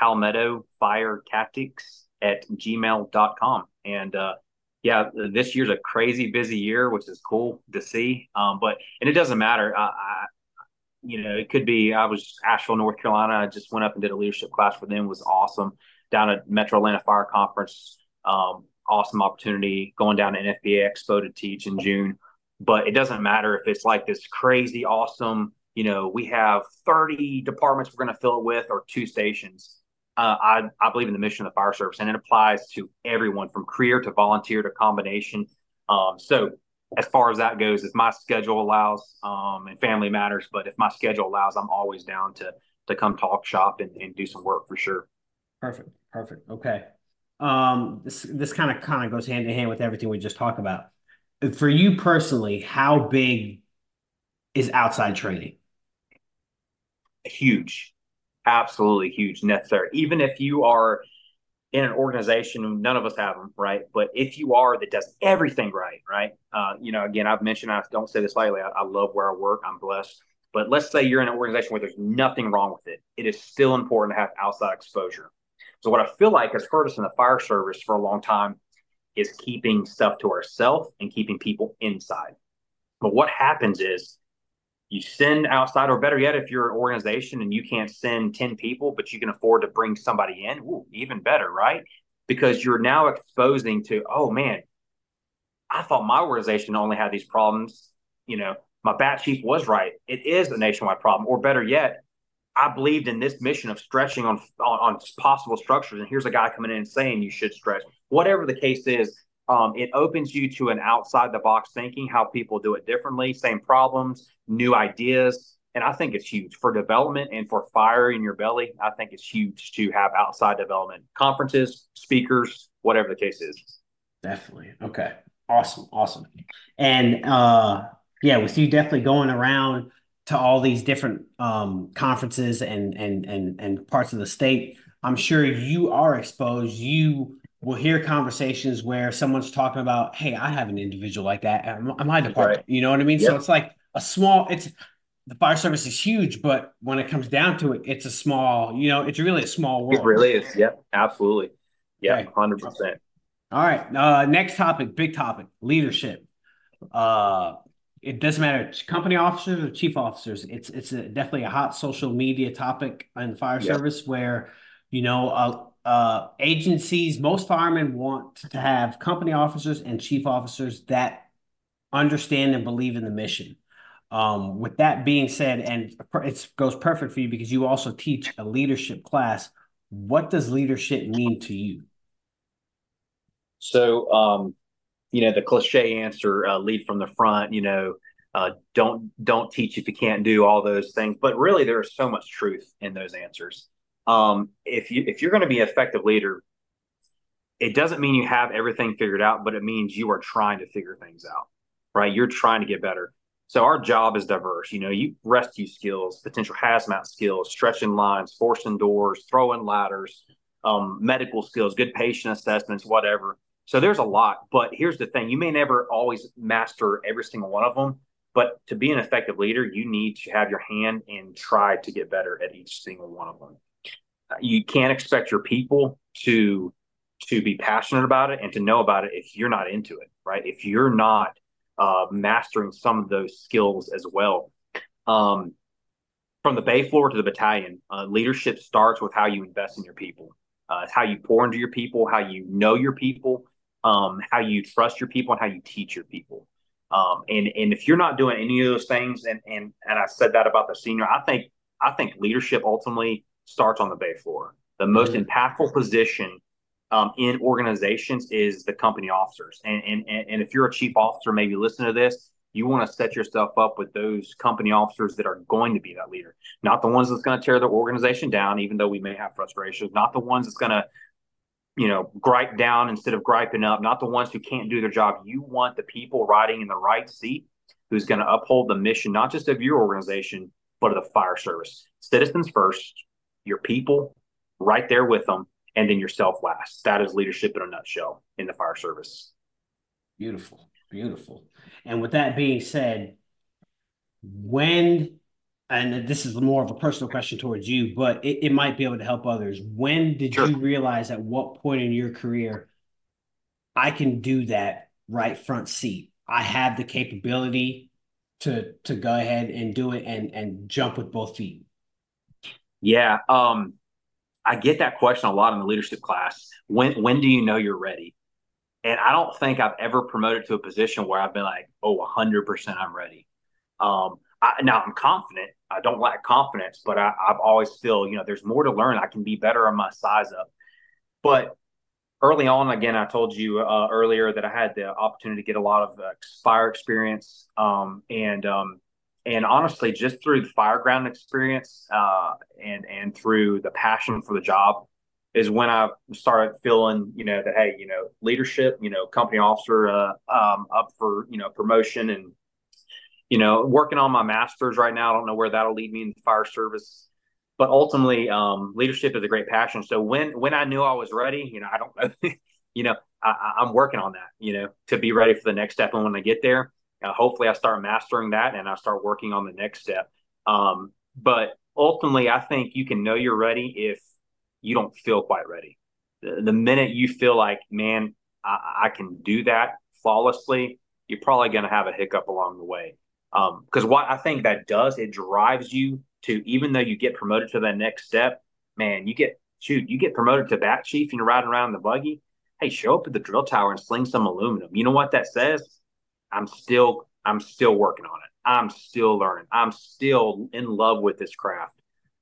palmettofiretactics@gmail.com. And yeah, this year's a crazy busy year, which is cool to see. And it doesn't matter. it could be I was Asheville, North Carolina. I just went up and did a leadership class for them. It was awesome. Down at Metro Atlanta Fire Conference, awesome opportunity. Going down to NFPA Expo to teach in June. But it doesn't matter if it's like this crazy awesome. We have 30 departments we're going to fill it with, or two stations. I believe in the mission of the fire service, and it applies to everyone from career to volunteer to combination. So as far as that goes, if my schedule allows, and family matters, but if my schedule allows, I'm always down to come talk shop and do some work for sure. Perfect. Perfect. Okay. This kind of goes hand in hand with everything we just talked about. For you personally, how big is outside training? Huge, absolutely huge, necessary. Even if you are in an organization, none of us have them, right? But if you are that does everything right, right? Again, I've mentioned, I don't say this lightly, I love where I work, I'm blessed. But let's say you're in an organization where there's nothing wrong with it. It is still important to have outside exposure. So what I feel like has hurt us in the fire service for a long time is keeping stuff to ourselves and keeping people inside. But what happens is you send outside, or better yet, if you're an organization and you can't send 10 people, but you can afford to bring somebody in, ooh, even better, right? Because you're now exposing to, oh man, I thought my organization only had these problems. My bat chief was right. It is a nationwide problem. Or better yet, I believed in this mission of stretching on possible structures. And here's a guy coming in and saying you should stretch. Whatever the case is, it opens you to an outside the box thinking, how people do it differently, same problems, new ideas. And I think it's huge for development and for fire in your belly. I think it's huge to have outside development, conferences, speakers, whatever the case is. Definitely. Okay. Awesome. Awesome. And yeah, with you definitely going around to all these different conferences and parts of the state, I'm sure you are exposed. You will hear conversations where someone's talking about, hey, I have an individual like that at my Right. department. You know what I mean? So Yep. it's like it's the fire service is huge, but when it comes down to it, it's a small, it's really a small It world. really is. Yep. Absolutely. Yep. Okay. 100%. All right. Next topic, big topic, leadership. Uh, it doesn't matter, it's company officers or chief officers. Definitely a hot social media topic in the fire Yep. service where, agencies, most firemen want to have company officers and chief officers that understand and believe in the mission. With that being said, and it goes perfect for you because you also teach a leadership class. What does leadership mean to you? So, the cliche answer, lead from the front, don't teach if you can't do all those things. But really, there is so much truth in those answers. If you're going to be an effective leader, it doesn't mean you have everything figured out, but it means you are trying to figure things out, right? You're trying to get better. So our job is diverse. You rescue skills, potential hazmat skills, stretching lines, forcing doors, throwing ladders, medical skills, good patient assessments, whatever. So there's a lot. But here's the thing: you may never always master every single one of them. But to be an effective leader, you need to have your hand and try to get better at each single one of them. You can't expect your people to be passionate about it and to know about it if you're not into it, right? If you're not mastering some of those skills as well. Um, from the bay floor to the battalion, leadership starts with how you invest in your people. It's how you pour into your people, how you know your people, how you trust your people, and how you teach your people. And if you're not doing any of those things, and I said that about the senior, I think leadership ultimately starts on the bay floor. The most Mhm. impactful position in organizations is the company officers. And if you're a chief officer, maybe listen to this. You want to set yourself up with those company officers that are going to be that leader, not the ones that's going to tear the organization down, even though we may have frustrations, not the ones that's going to, gripe down instead of griping up, not the ones who can't do their job. You want the people riding in the right seat who's going to uphold the mission, not just of your organization, but of the fire service. Citizens first, your people right there with them, and then yourself last. That is leadership in a nutshell in the fire service. Beautiful, beautiful. And with that being said, when, and this is more of a personal question towards you, but it might be able to help others. When did Sure. you realize at what point in your career I can do that right front seat? I have the capability to go ahead and do it and jump with both feet? Yeah. I get that question a lot in the leadership class. When do you know you're ready? And I don't think I've ever promoted to a position where I've been like, oh, 100% I'm ready. Now I'm confident. I don't lack confidence, but I've always feel, there's more to learn. I can be better on my size up. But early on, again, I told you earlier that I had the opportunity to get a lot of fire experience, and honestly, just through the fireground experience and through the passion for the job, is when I started feeling, that hey, leadership, company officer, up for promotion, and working on my master's right now. I don't know where that'll lead me in the fire service, but ultimately, leadership is a great passion. So when I knew I was ready, I don't know, I'm working on that, to be ready for the next step. And when I get there, hopefully I start mastering that and I start working on the next step. But ultimately, I think you can know you're ready if you don't feel quite ready. The minute you feel like, man, I can do that flawlessly, you're probably going to have a hiccup along the way. Because what I think that does, it drives you to, even though you get promoted to that next step, man, you get promoted to bat chief and you're riding around in the buggy. Hey, show up at the drill tower and sling some aluminum. You know what that says? I'm still working on it. I'm still learning. I'm still in love with this craft.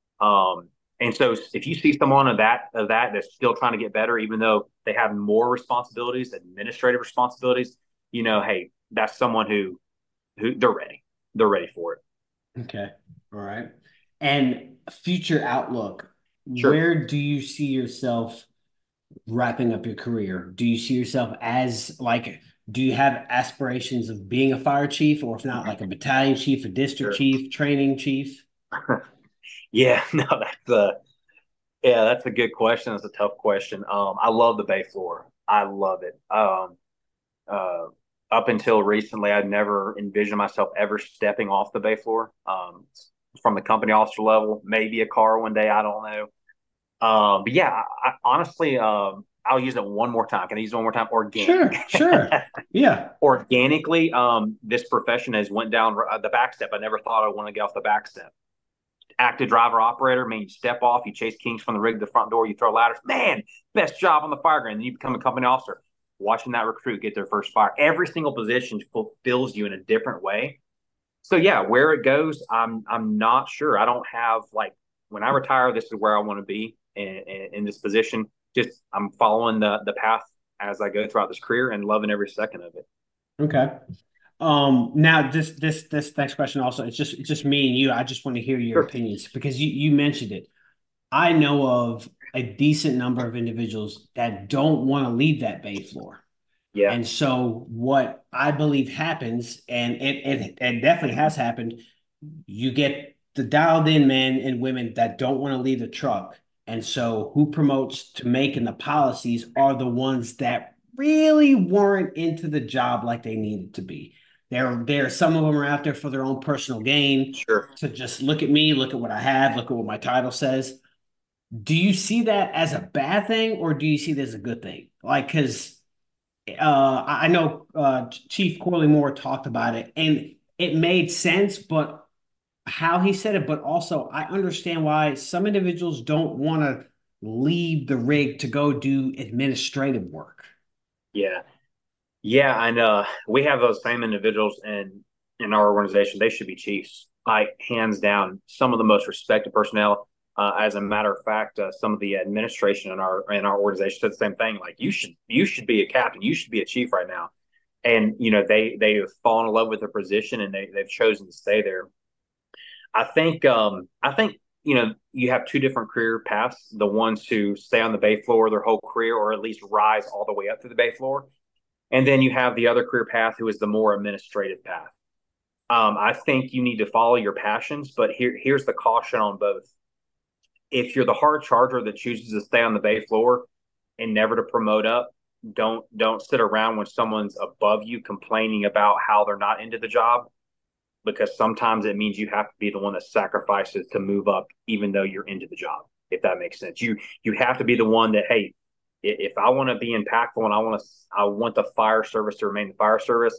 And so if you see someone of that that's still trying to get better, even though they have more responsibilities, administrative responsibilities, hey, that's someone who they're ready. They're ready for it. Okay. All right. And future outlook, Sure. where do you see yourself wrapping up your career? Do you see yourself as like, do you have aspirations of being a fire chief, or if not, like a battalion chief, a district Sure. chief, training chief? Yeah, no, that's a good question. That's a tough question. I love the bay floor. I love it. Uh, Up until recently, I'd never envisioned myself ever stepping off the bay floor. From the company officer level, maybe a car one day. I don't know. But yeah, I honestly, I'll use it one more time. Can I use it one more time? Organic. Sure, sure. Yeah. Organically, this profession has went down the back step. I never thought I'd want to get off the back step. Active driver operator, man, you step off, you chase kings from the rig to the front door, you throw ladders. Man, best job on the fire ground. Then you become a company officer. Watching that recruit get their first fire. Every single position fulfills you in a different way. So yeah, where it goes, I'm not sure. I don't have like when I retire, this is where I want to be in this position. Just I'm following the path as I go throughout this career and loving every second of it. Okay. Now this next question also, it's just me and you. I just want to hear your Sure. opinions because you mentioned it. I know of a decent number of individuals that don't want to leave that bay floor. Yeah. And so what I believe happens, and it definitely has happened, you get the dialed in men and women that don't want to leave the truck. And so who promotes to making the policies are the ones that really weren't into the job like they needed to be. Some of them are out there for their own personal gain, Sure. to just look at me, look at what I have, look at what my title says. Do you see that as a bad thing, or do you see that as a good thing? Like, because I know Chief Corley Moore talked about it, and it made sense, but how he said it, but also I understand why some individuals don't want to leave the rig to go do administrative work. Yeah. Yeah, and we have those same individuals in our organization. They should be chiefs, like hands down. Some of the most respected personnel. As a matter of fact, some of the administration in our organization said the same thing. Like you should be a captain. You should be a chief right now. And they have fallen in love with their position and they've chosen to stay there. I think you have two different career paths. The ones who stay on the bay floor their whole career, or at least rise all the way up to the bay floor, and then you have the other career path, who is the more administrative path. I think you need to follow your passions, but here's the caution on both. If you're the hard charger that chooses to stay on the bay floor and never to promote up, don't sit around when someone's above you complaining about how they're not into the job, because sometimes it means you have to be the one that sacrifices to move up, even though you're into the job. If that makes sense, you have to be the one that, hey, if I want to be impactful and I want the fire service to remain the fire service,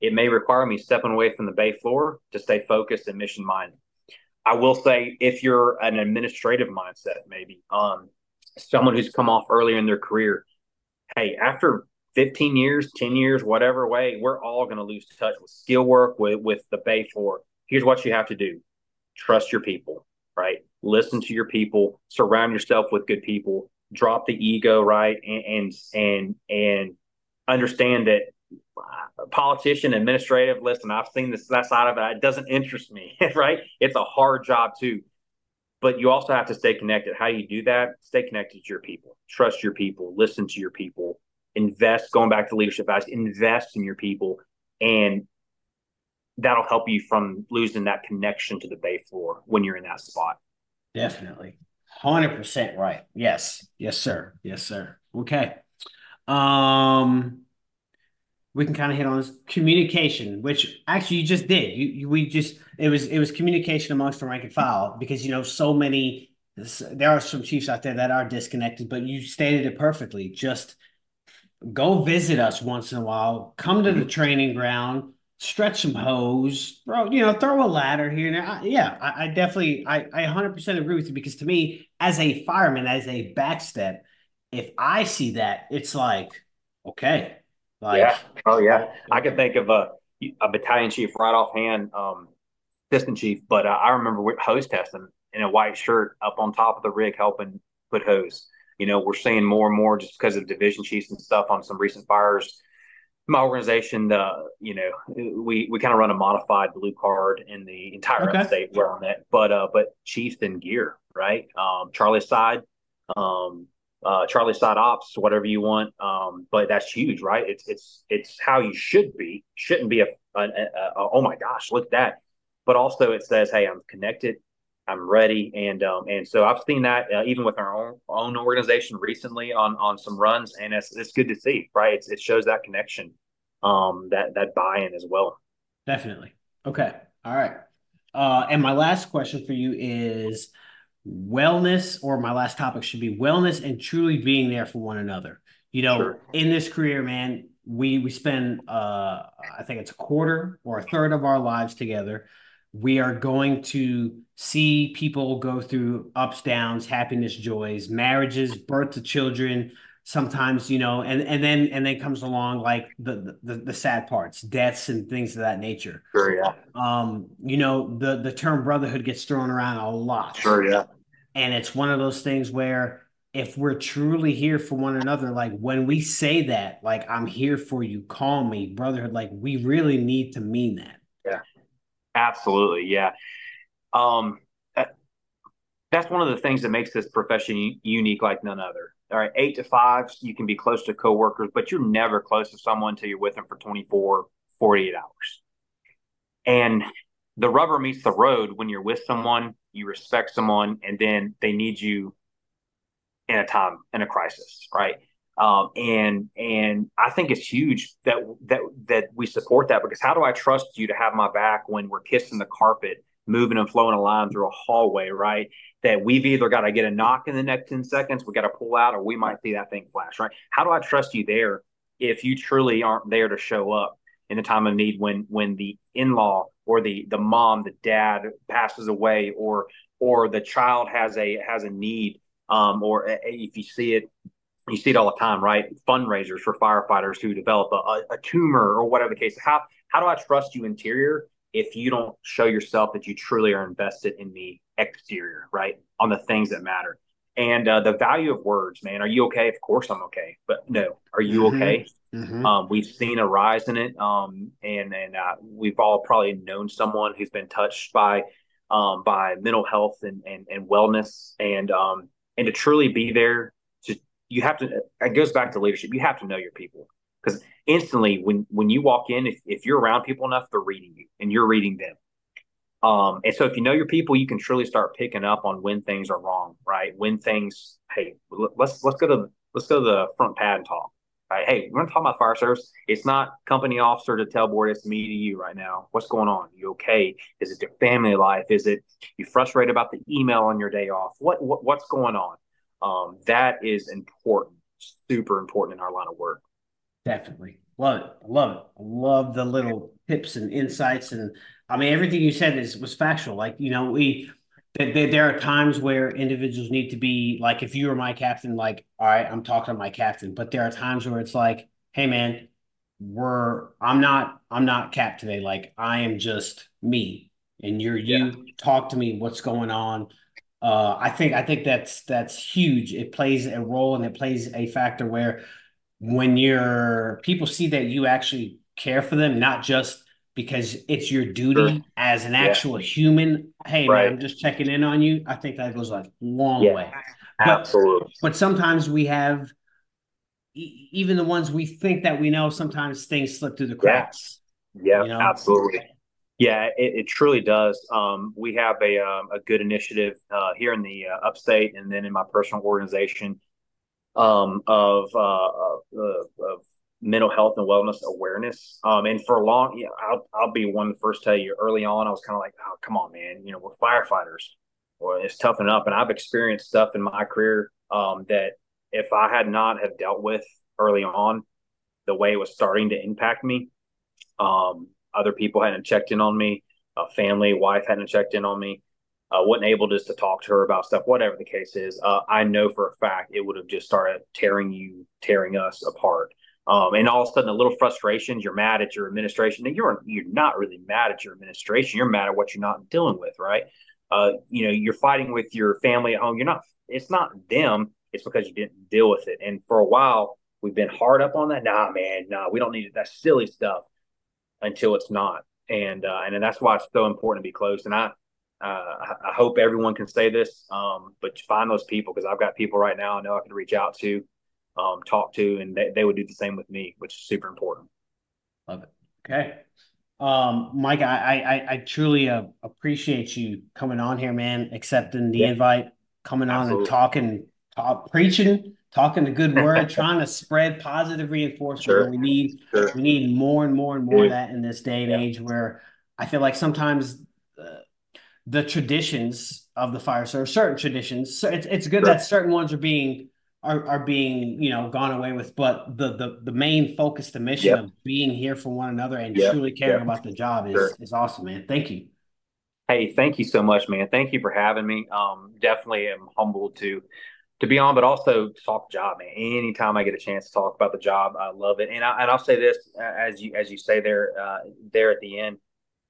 It may require me stepping away from the bay floor to stay focused and mission minded. I will say, if you're an administrative mindset, maybe someone who's come off earlier in their career, hey, after 15 years, 10 years, whatever way, we're all going to lose touch with skill work, with the bay floor. Here's what you have to do: trust your people, right? Listen to your people, surround yourself with good people, drop the ego, right? And understand that politician, administrative, listen, I've seen this that side of it. It doesn't interest me, right? It's a hard job too. But you also have to stay connected. How do you do that? Stay connected to your people. Trust your people. Listen to your people. Invest, going back to leadership advice, invest in your people. And that'll help you from losing that connection to the bay floor when you're in that spot. Definitely. 100% right. Yes. Yes, sir. Yes, sir. Okay. Um, we can kind of hit on this communication, which actually you just did. We just it was communication amongst the rank and file because so many there are some chiefs out there that are disconnected, but you stated it perfectly. Just go visit us once in a while. Come to the training ground, stretch some hose, throw a ladder here and there. I definitely, I 100% agree with you because to me, as a fireman, as a backstep, if I see that, it's like, okay, like, Yeah. Oh, yeah. I can think of a battalion chief right offhand, assistant chief, but I remember hose testing in a white shirt up on top of the rig helping put hose. We're seeing more and more just because of division chiefs and stuff on some recent fires. My organization, we kind of run a modified blue card in the entire okay, upstate where I'm at, but chiefs in gear, right? Um, Charlie side ops, whatever you want. But that's huge, right? It's how you should be. Shouldn't be oh my gosh, look at that. But also it says, hey, I'm connected, I'm ready, and so I've seen that even with our own organization recently on some runs, and it's good to see, right? It shows that connection, that buy-in as well. definitely. Okay. All right. And my last question for you is wellness, or my last topic should be wellness and truly being there for one another. Sure. In this career, man, we spend I think it's a quarter or a third of our lives together. We are going to see people go through ups, downs, happiness, joys, marriages, birth of children, sometimes, and then comes along like the sad parts, deaths and things of that nature. Sure. Yeah. The term brotherhood gets thrown around a lot. Sure. Yeah. And it's one of those things where if we're truly here for one another, like when we say that, like I'm here for you, call me brotherhood, like we really need to mean that. Yeah. Absolutely. Yeah. Um, that's one of the things that makes this profession unique like none other. All right, 8 to 5, you can be close to coworkers, but you're never close to someone until you're with them for 24, 48 hours. And the rubber meets the road when you're with someone, you respect someone, and then they need you in a time, in a crisis, right? And I think it's huge that we support that, because how do I trust you to have my back when we're kissing the carpet, moving and flowing a line through a hallway, right? That we've either got to get a knock in the next 10 seconds, we got to pull out, or we might see that thing flash, right? How do I trust you there if you truly aren't there to show up in the time of need when the in-law or the mom, the dad passes away, or the child has a need, or if you see it all the time, right? Fundraisers for firefighters who develop a tumor or whatever the case. How do I trust you interior if you don't show yourself that you truly are invested in the exterior, right? On the things that matter. And the value of words, man. Are you okay? Of course I'm okay. But no, are you okay? Mm-hmm. Mm-hmm. We've seen a rise in it, and we've all probably known someone who's been touched by mental health and wellness, and to truly be there. To You have to. It goes back to leadership. You have to know your people, because instantly when you walk in, if you're around people enough, they're reading you and you're reading them. And so if you know your people, you can truly start picking up on when things are wrong, right? When things, hey, let's go to the front pad and talk. Right? Hey, we're going to talk about fire service. It's not company officer to tell board. It's me to you right now. What's going on? You okay? Is it your family life? Is it you frustrated about the email on your day off? What's going on? That is important, super important in our line of work. Definitely. Love it. I love it. I love the little tips and insights. And I mean, everything you said was factual. Like, there are times where individuals need to be like, if you were my captain, like, all right, I'm talking to my captain. But there are times where it's like, hey, man, I'm not cap today. Like, I am just me and you're Yeah, you. Talk to me. What's going on? I think that's huge. It plays a role and it plays a factor where when your people see that you actually care for them, not just because it's your sure. duty as an Yeah, actual human. Hey, man, right. I'm just checking in on you. I think that goes a long Yeah, way. But absolutely. but sometimes we have even the ones we think that we know. Sometimes things slip through the Yeah, cracks. yeah, You know. absolutely. Yeah, it truly does. We have a good initiative here in the upstate, and then in my personal organization of mental health and wellness awareness. And for a long, yeah, I'll be one of the first to tell you. Early on, I was kind of like, oh, come on, man, we're firefighters, or it's tough enough. And I've experienced stuff in my career that if I had not have dealt with early on, the way it was starting to impact me, other people hadn't checked in on me, family, wife hadn't checked in on me, wasn't able just to talk to her about stuff, whatever the case is. I know for a fact it would have just started tearing us apart. And all of a sudden, a little frustrations. You're mad at your administration, and you're not really mad at your administration. You're mad at what you're not dealing with, right? You're fighting with your family at home. You're not. It's not them. It's because you didn't deal with it. And for a while, we've been hard up on that. Nah, man, nah, we don't need it. That's silly stuff until it's not. And that's why it's so important to be close. And I hope everyone can say this, but find those people because I've got people right now I know I can reach out to, talk to, and they would do the same with me, which is super important. Love it. Okay. Mike, I truly appreciate you coming on here, man, accepting the Yeah, invite, coming on and absolutely. preaching, talking the good word, trying to spread positive reinforcement, man. Sure, sure. We need more and more and more of Dude, that in this day and yeah, age where I feel like sometimes the traditions of the fire service, certain traditions. So it's good sure. that certain ones are being gone away with, but the main focus, the mission Yep, of being here for one another and yep, truly caring yep. about the job Sure. is awesome, man. Thank you. Hey, thank you so much, man. Thank you for having me. Definitely am humbled to be on, but also to talk job, man. Anytime I get a chance to talk about the job, I love it. And I'll say this as you say there at the end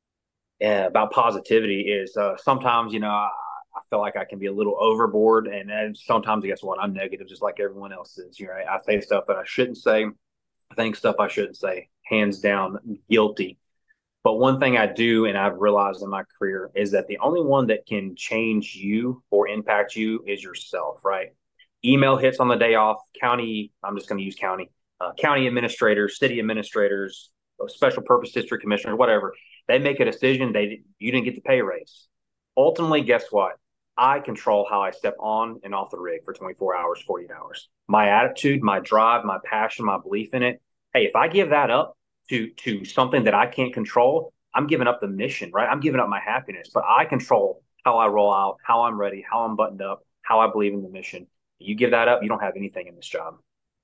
about positivity is sometimes I feel like I can be a little overboard, and sometimes guess what, I'm negative just like everyone else is. I say stuff that I shouldn't say, I think stuff I shouldn't say. Hands down, guilty. But one thing I do, and I've realized in my career, is that the only one that can change you or impact you is yourself, right? Email hits on the day off, county, I'm just going to use county administrators, city administrators, special purpose district commissioners, whatever. They make a decision, you didn't get the pay raise. Ultimately, guess what? I control how I step on and off the rig for 24 hours, 48 hours. My attitude, my drive, my passion, my belief in it. Hey, if I give that up, to something that I can't control, I'm giving up the mission, right? I'm giving up my happiness, but I control how I roll out, how I'm ready, how I'm buttoned up, how I believe in the mission. You give that up, you don't have anything in this job.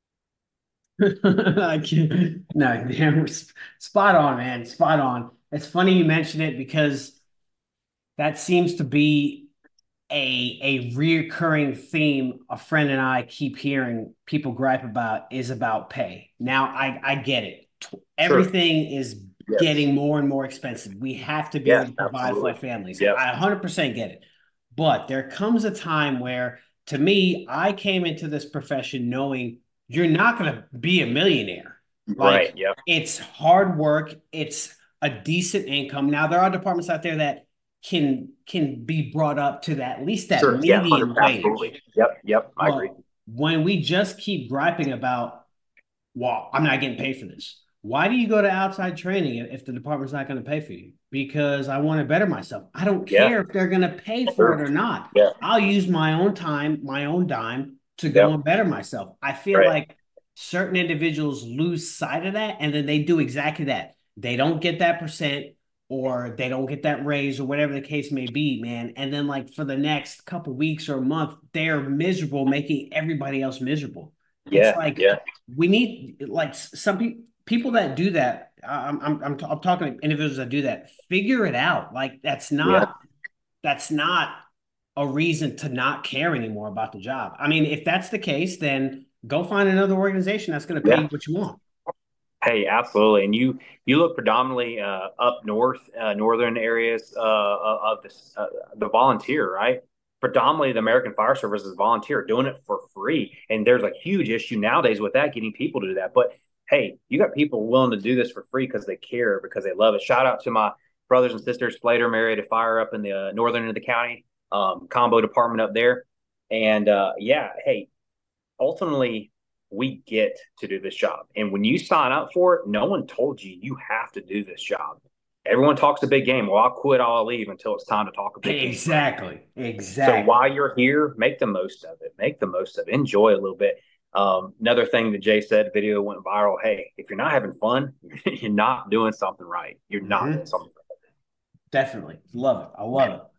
I can't, no, damn, spot on, man. Spot on. It's funny you mention it because that seems to be a reoccurring theme a friend and I keep hearing people gripe about is about pay. Now I get it. Sure. Everything is Yes. getting more and more expensive. We have to be able Yes, to provide for our absolutely. families. Yep. I 100% get it. But there comes a time where, to me, I came into this profession knowing you're not going to be a millionaire. Right. Like, Yep. it's hard work, it's a decent income. Now, there are departments out there that can be brought up to that, at least that Sure. Yeah. 100. median wage. Absolutely. Yep. Yep. I agree. Well, when we just keep griping about, well, I'm not getting paid for this. Why do you go to outside training if the department's not going to pay for you? Because I want to better myself. I don't Yeah. care if they're going to pay for it Sure. or not. Yeah. I'll use my own time, my own dime to go Yep. and better myself. I feel Right. like certain individuals lose sight of that and then they do exactly that. They don't get that percent or they don't get that raise or whatever the case may be, man. And then like for the next couple weeks or a month, they're miserable, making everybody else miserable. It's Yeah. like Yeah. we need like some people that do that. I'm talking to individuals that do that. Figure it out. Like Yeah. that's not a reason to not care anymore about the job. I mean, if that's the case, then go find another organization that's going to pay Yeah. you what you want. Hey, absolutely. And you look predominantly up north, northern areas of the volunteer, right? Predominantly, the American Fire Service is volunteer, doing it for free. And there's a huge issue nowadays with that, getting people to do that. But hey, you got people willing to do this for free because they care, because they love it. Shout out to my brothers and sisters, Slater, Marietta Fire up in the northern end of the county, combo department up there. And yeah, hey, ultimately we get to do this job. And when you sign up for it, no one told you you have to do this job. Everyone talks a big game. Well, I'll quit, I'll leave until it's time to talk a big game. Exactly. So Exactly. while you're here, make the most of it. Make the most of it. Enjoy a little bit. Another thing that Jay said, video went viral. Hey, if you're not having fun, you're not doing something right. You're not doing Hmm. something right. Definitely. Love it. I love it.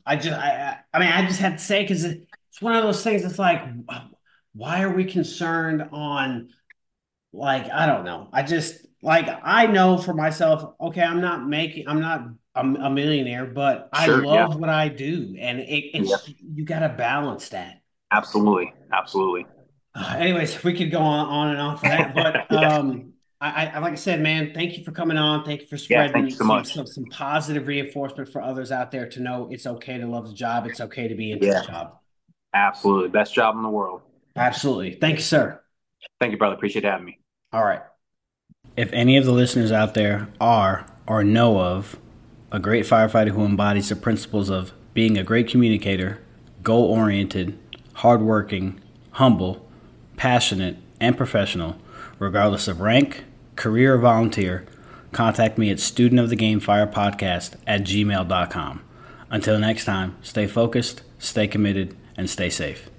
I mean, I just had to say, because it's one of those things that's like, why are we concerned on, like, I don't know. I just, like, I know for myself, okay, I'm not a millionaire, but I Sure. Yeah. love what I do. And Yeah. it's, you got to balance that. Absolutely. Absolutely. Anyways, we could go on and on for that, but Yeah. like I said, man, thank you for coming on. Thank you for Yeah. Thank you spreading so much. some positive reinforcement for others out there to know it's okay to love the job. It's okay to be into the Yeah. job. Absolutely. Best job in the world. Absolutely. Thank you, sir. Thank you, brother. Appreciate having me. All right. If any of the listeners out there are or know of a great firefighter who embodies the principles of being a great communicator, goal oriented, hardworking, humble, passionate, and professional, regardless of rank, career, or volunteer, contact me at studentofthegamefirepodcast at gmail.com. Until next time, stay focused, stay committed, and stay safe.